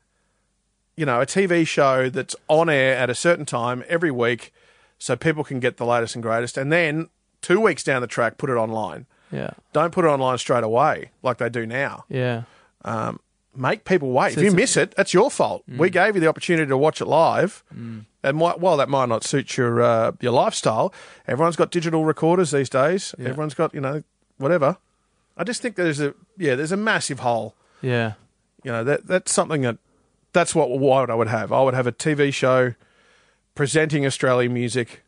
you know, a T V show that's on air at a certain time every week so people can get the latest and greatest. And then two weeks down the track, put it online. yeah, Don't put it online straight away like they do now. yeah. Make people wait. So if you it's a- miss it, that's your fault. We gave you the opportunity to watch it live. And whi- while that might not suit your uh, your lifestyle, everyone's got digital recorders these days. Yeah. Everyone's got, you know, whatever. I just think there's a, yeah, there's a massive hole. Yeah. You know, that that's something that, that's what, what I would have. I would have a T V show presenting Australian music.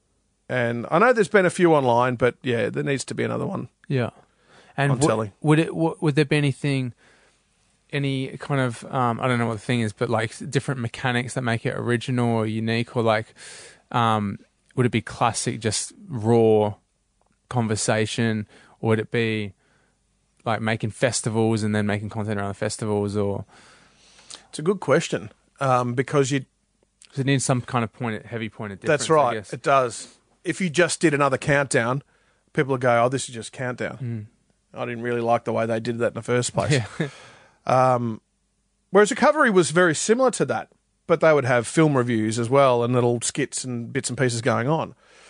And I know there's been a few online, but yeah, there needs to be another one. Yeah. And On would, telly. would it would, would there be anything, any kind of um, I don't know what the thing is, but like different mechanics that make it original or unique, or like um, would it be classic, just raw conversation, or would it be like making festivals and then making content around the festivals, or It's a good question um, because you So it needs some kind of point, heavy point of difference. That's right. I guess. It does. If you just did another countdown, people would go, "Oh, this is just countdown." Mm. I didn't really like the way they did that in the first place. Yeah. um, whereas Recovery was very similar to that, but they would have film reviews as well and little skits and bits and pieces going on.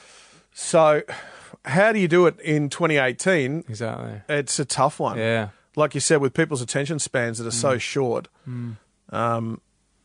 So, how do you do it in twenty eighteen? Exactly. It's a tough one. Yeah. Like you said, with people's attention spans that are Mm. so short, Mm. um,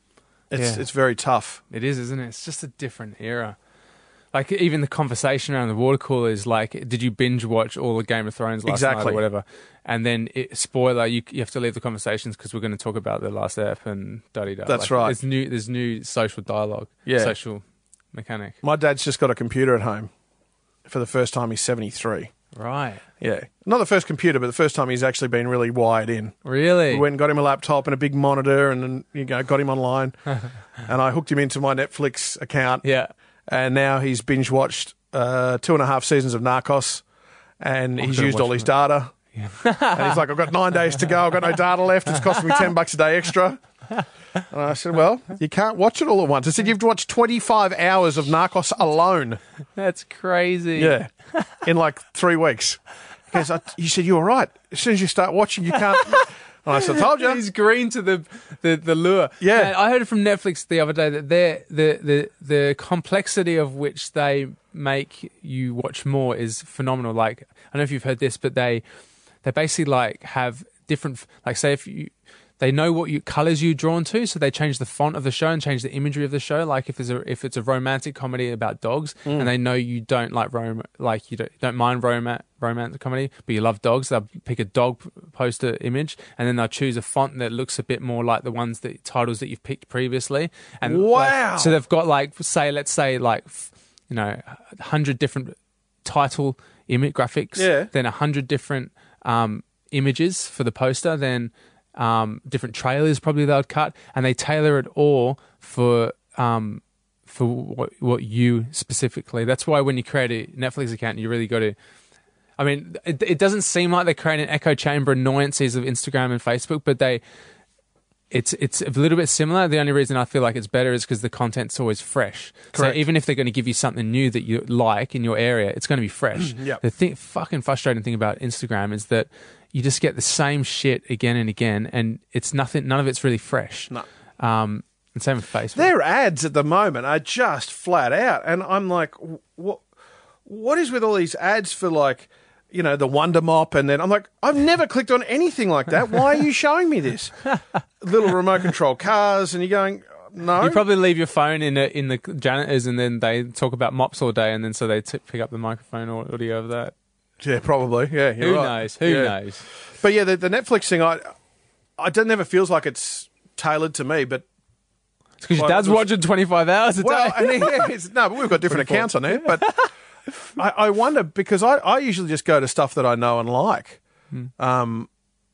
it's Yeah. it's very tough. It is, isn't it? It's just a different era. Like, even the conversation around the water cooler is like, did you binge watch all the Game of Thrones last night Exactly. or whatever? And then, it, spoiler, you you have to leave the conversations because we're going to talk about the last ep and da-di-da. That's like, right. There's new, there's new social dialogue, Yeah. social mechanic. My dad's just got a computer at home. For the first time, he's seventy-three. Right. Yeah. Not the first computer, but the first time he's actually been really wired in. Really? We went and got him a laptop and a big monitor and then, you know, got him online. And I hooked him into my Netflix account. Yeah. And now he's binge watched uh, two and a half seasons of Narcos. And I'm he's gonna used watch all his that. data. Yeah. And he's like, I've got nine days to go. I've got no data left. It's costing me ten bucks a day extra. And I said, well, you can't watch it all at once. I said, you've watched twenty-five hours of Narcos alone. That's crazy. Yeah. In like three weeks. Because you said, you were right. As soon as you start watching, you can't. And I said, I told you. He's green to the, the, the lure. Yeah. Man, I heard it from Netflix the other day that their the, the the complexity of which they make you watch more is phenomenal. Like, I don't know if you've heard this, but they they basically like have different, like, say if you they know what you colors you're drawn to, so they change the font of the show and change the imagery of the show. Like if there's a if it's a romantic comedy about dogs, Mm. and they know you don't like rom like you don't don't mind romance romance comedy, but you love dogs, they'll pick a dog p- poster image, and then they'll choose a font that looks a bit more like the ones that titles that you've picked previously. And like, Wow. so they've got like say let's say like f- you know a hundred different title image graphics, Yeah. then a hundred different um, images for the poster, then um, different trailers probably they'll cut, and they tailor it all for um, for what, what you specifically. That's why when you create a Netflix account, you really got to. I mean, it, it doesn't seem like they're creating echo chamber annoyances of Instagram and Facebook, but they. It's it's a little bit similar. The only reason I feel like it's better is because the content's always fresh. Correct. So even if they're going to give you something new that you like in your area, it's going to be fresh. Yep. The thing, fucking frustrating thing about Instagram is that you just get the same shit again and again, and it's nothing. None of it's really fresh. No. Um, and same with Facebook. Their ads at the moment are just flat out. And I'm like, what? What is with all these ads for like, you know, the Wonder Mop? And then I'm like, I've never clicked on anything like that. Why are you showing me this? Little remote control cars, and you're going, no. You probably leave your phone in a, in the janitors, and then they talk about mops all day, and then so they t- pick up the microphone or audio of that. Yeah, probably. Yeah, you're Who right. knows? Who Yeah. knows? But yeah, the, the Netflix thing, I, I don't never feels like it's tailored to me. But It's because your Well, dad's it was- watching twenty-five hours a well, day. and yeah, it's, no, but we've got different accounts on there. But I, I wonder because I, I usually just go to stuff that I know and like. Hmm. Um,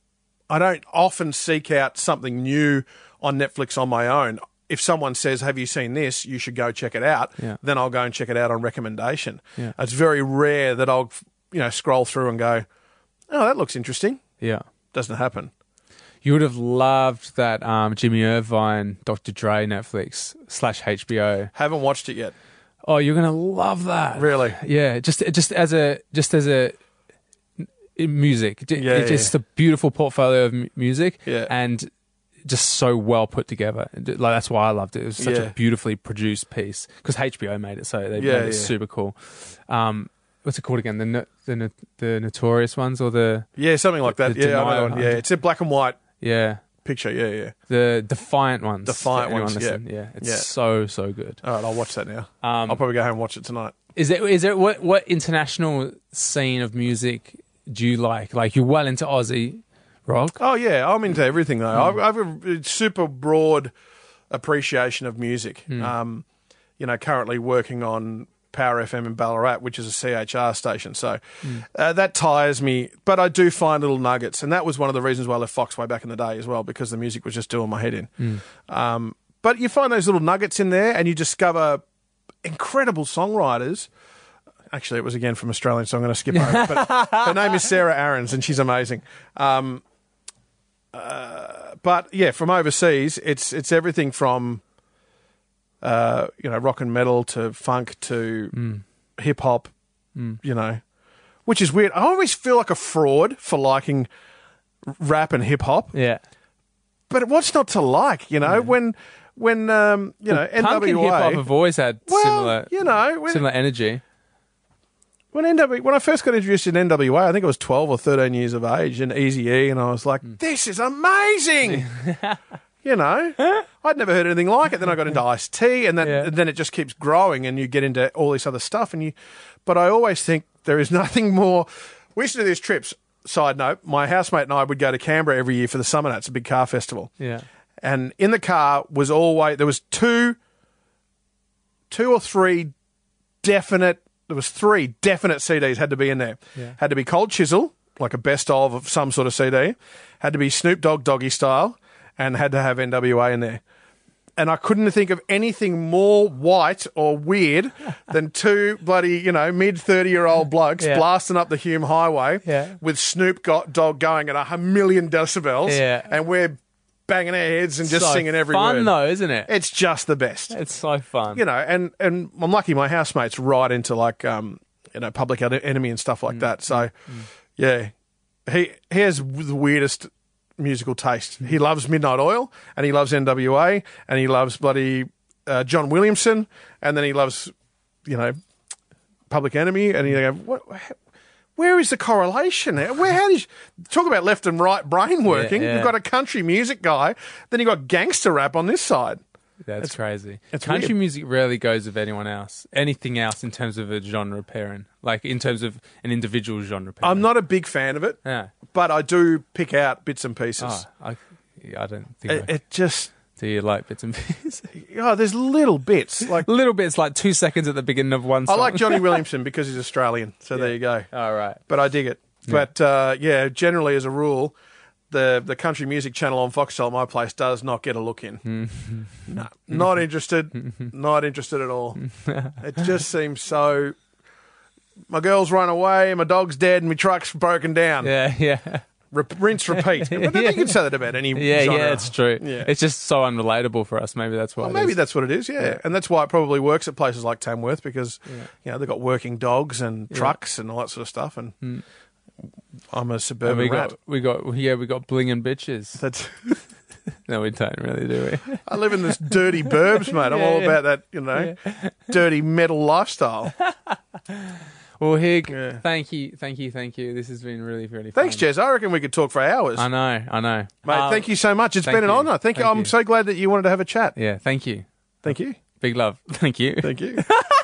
I don't often seek out something new on Netflix on my own. If someone says, "Have you seen this? You should go check it out," Yeah. then I'll go and check it out on recommendation. Yeah. It's very rare that I'll, you know, scroll through and go, "Oh, that looks interesting." Yeah. Doesn't happen. You would have loved that um, Jimmy Irvine, Doctor Dre Netflix slash H B O. Haven't watched it yet. Oh, you're gonna love that. Really? Yeah. Just just as a just as a in music. J- Yeah, It's yeah, just a beautiful portfolio of m- music. Yeah. And just so well put together. Like that's why I loved it. It was such Yeah. a beautifully produced piece because H B O made it, so they Yeah, made it yeah. super cool. Um, what's it called again? The no- the no- the notorious ones or the Yeah, something like that. The yeah, I know Denial one. Yeah, it's a black and white yeah picture. Yeah, yeah. the defiant ones. Defiant to anyone ones, yeah. listening. yeah. It's Yeah. so so good. All right, I'll watch that now. Um, I'll probably go home and watch it tonight. Is it is it what what international scene of music do you like? Like you're well into Aussie rock. Oh yeah, I'm into everything though. I've, I've a super broad appreciation of music. Um, you know, currently working on Power F M in Ballarat, which is a C H R station, so uh, that tires me. But I do find little nuggets, and that was one of the reasons why I left Fox way back in the day as well, because the music was just doing my head in. Um, but you find those little nuggets in there, and you discover incredible songwriters. Actually, it was again from Australian, so I'm going to skip over it. But her name is Sarah Aarons, and she's amazing. Um, uh, but yeah, from overseas, it's it's everything from uh, you know, rock and metal to funk to Mm. hip hop, Mm. you know, which is weird. I always feel like a fraud for liking rap and hip hop, Yeah. but what's not to like, you know, Yeah. when, when, um, you know, Punk and hip hop N W A, have always had well, similar, you know, when, similar energy. when N W when I first got introduced in N W A, I think I was twelve or thirteen years of age and Eazy-E, and I was like, this is amazing. You know, I'd never heard anything like it. Then I got into Ice-T, and then, Yeah. and then it just keeps growing, and you get into all this other stuff. And you, but I always think there is nothing more. We used to do these trips. Side note: my housemate and I would go to Canberra every year for the Summer Nights, a big car festival. Yeah. And in the car was always there was two, two or three definite. There was three definite C Ds had to be in there. Yeah. Had to be Cold Chisel, like a best of of some sort of C D. Had to be Snoop Dogg Doggy Style, and had to have N W A in there. And I couldn't think of anything more white or weird than two bloody, you know, mid thirty-year-old blokes Yeah. blasting up the Hume Highway Yeah. with Snoop Go- Dogg going at a million decibels, Yeah. and we're banging our heads and just So singing every fun word. though, isn't it? It's just the best. It's so fun. You know, and, and I'm lucky my housemate's right into like, um, you know, Public Enemy and stuff like Mm. that. So, yeah, he, he has the weirdest musical taste. He loves Midnight Oil, and he loves N W A, and he loves bloody uh, John Williamson, and then he loves, you know, Public Enemy, and you go, what, where is the correlation? Where, how did you talk about left and right brain working? yeah. You've got a country music guy, then you've got gangster rap on this side. That's crazy. it's Country weird. music rarely goes with anyone else. Anything else in terms of a genre pairing, like in terms of an individual genre pairing. I'm not a big fan of it, Yeah. but I do pick out bits and pieces. Oh, I, yeah, I don't think. It, I, it just, do you like bits and pieces? oh, there's little bits. Like Little bits, like two seconds at the beginning of one I song. like Johnny Williamson because he's Australian, so there you go. All right. But I dig it. But uh, yeah, generally as a rule, the the country music channel on Foxtel at my place does not get a look in. No, not interested. Not interested at all. It just seems so. My girl's run away, my dog's dead, and my truck's broken down. Yeah, yeah. Re- rinse, repeat. I don't think you can say that about any Yeah, genre. yeah, it's true. Yeah. It's just so unrelatable for us. Maybe that's why. Well, it maybe is. that's what it is, yeah. And that's why it probably works at places like Tamworth because, you know, they've got working dogs and trucks and all that sort of stuff. And I'm a And suburban we rat. got, we got, yeah, we got bling and bitches. That's, No, we don't really, do we? I live in this dirty burbs, mate. I'm Yeah, all yeah. about that, you know, dirty metal lifestyle. Well, Hig, Yeah. thank you, thank you, thank you. This has been really, really fun. Thanks, Jez. I reckon we could talk for hours. I know, I know. Mate, Um, thank you so much. It's thank been an you. honour. Thank you. Thank I'm you. so glad that you wanted to have a chat. Yeah, thank you. Thank you. Big love. Thank you. Thank you.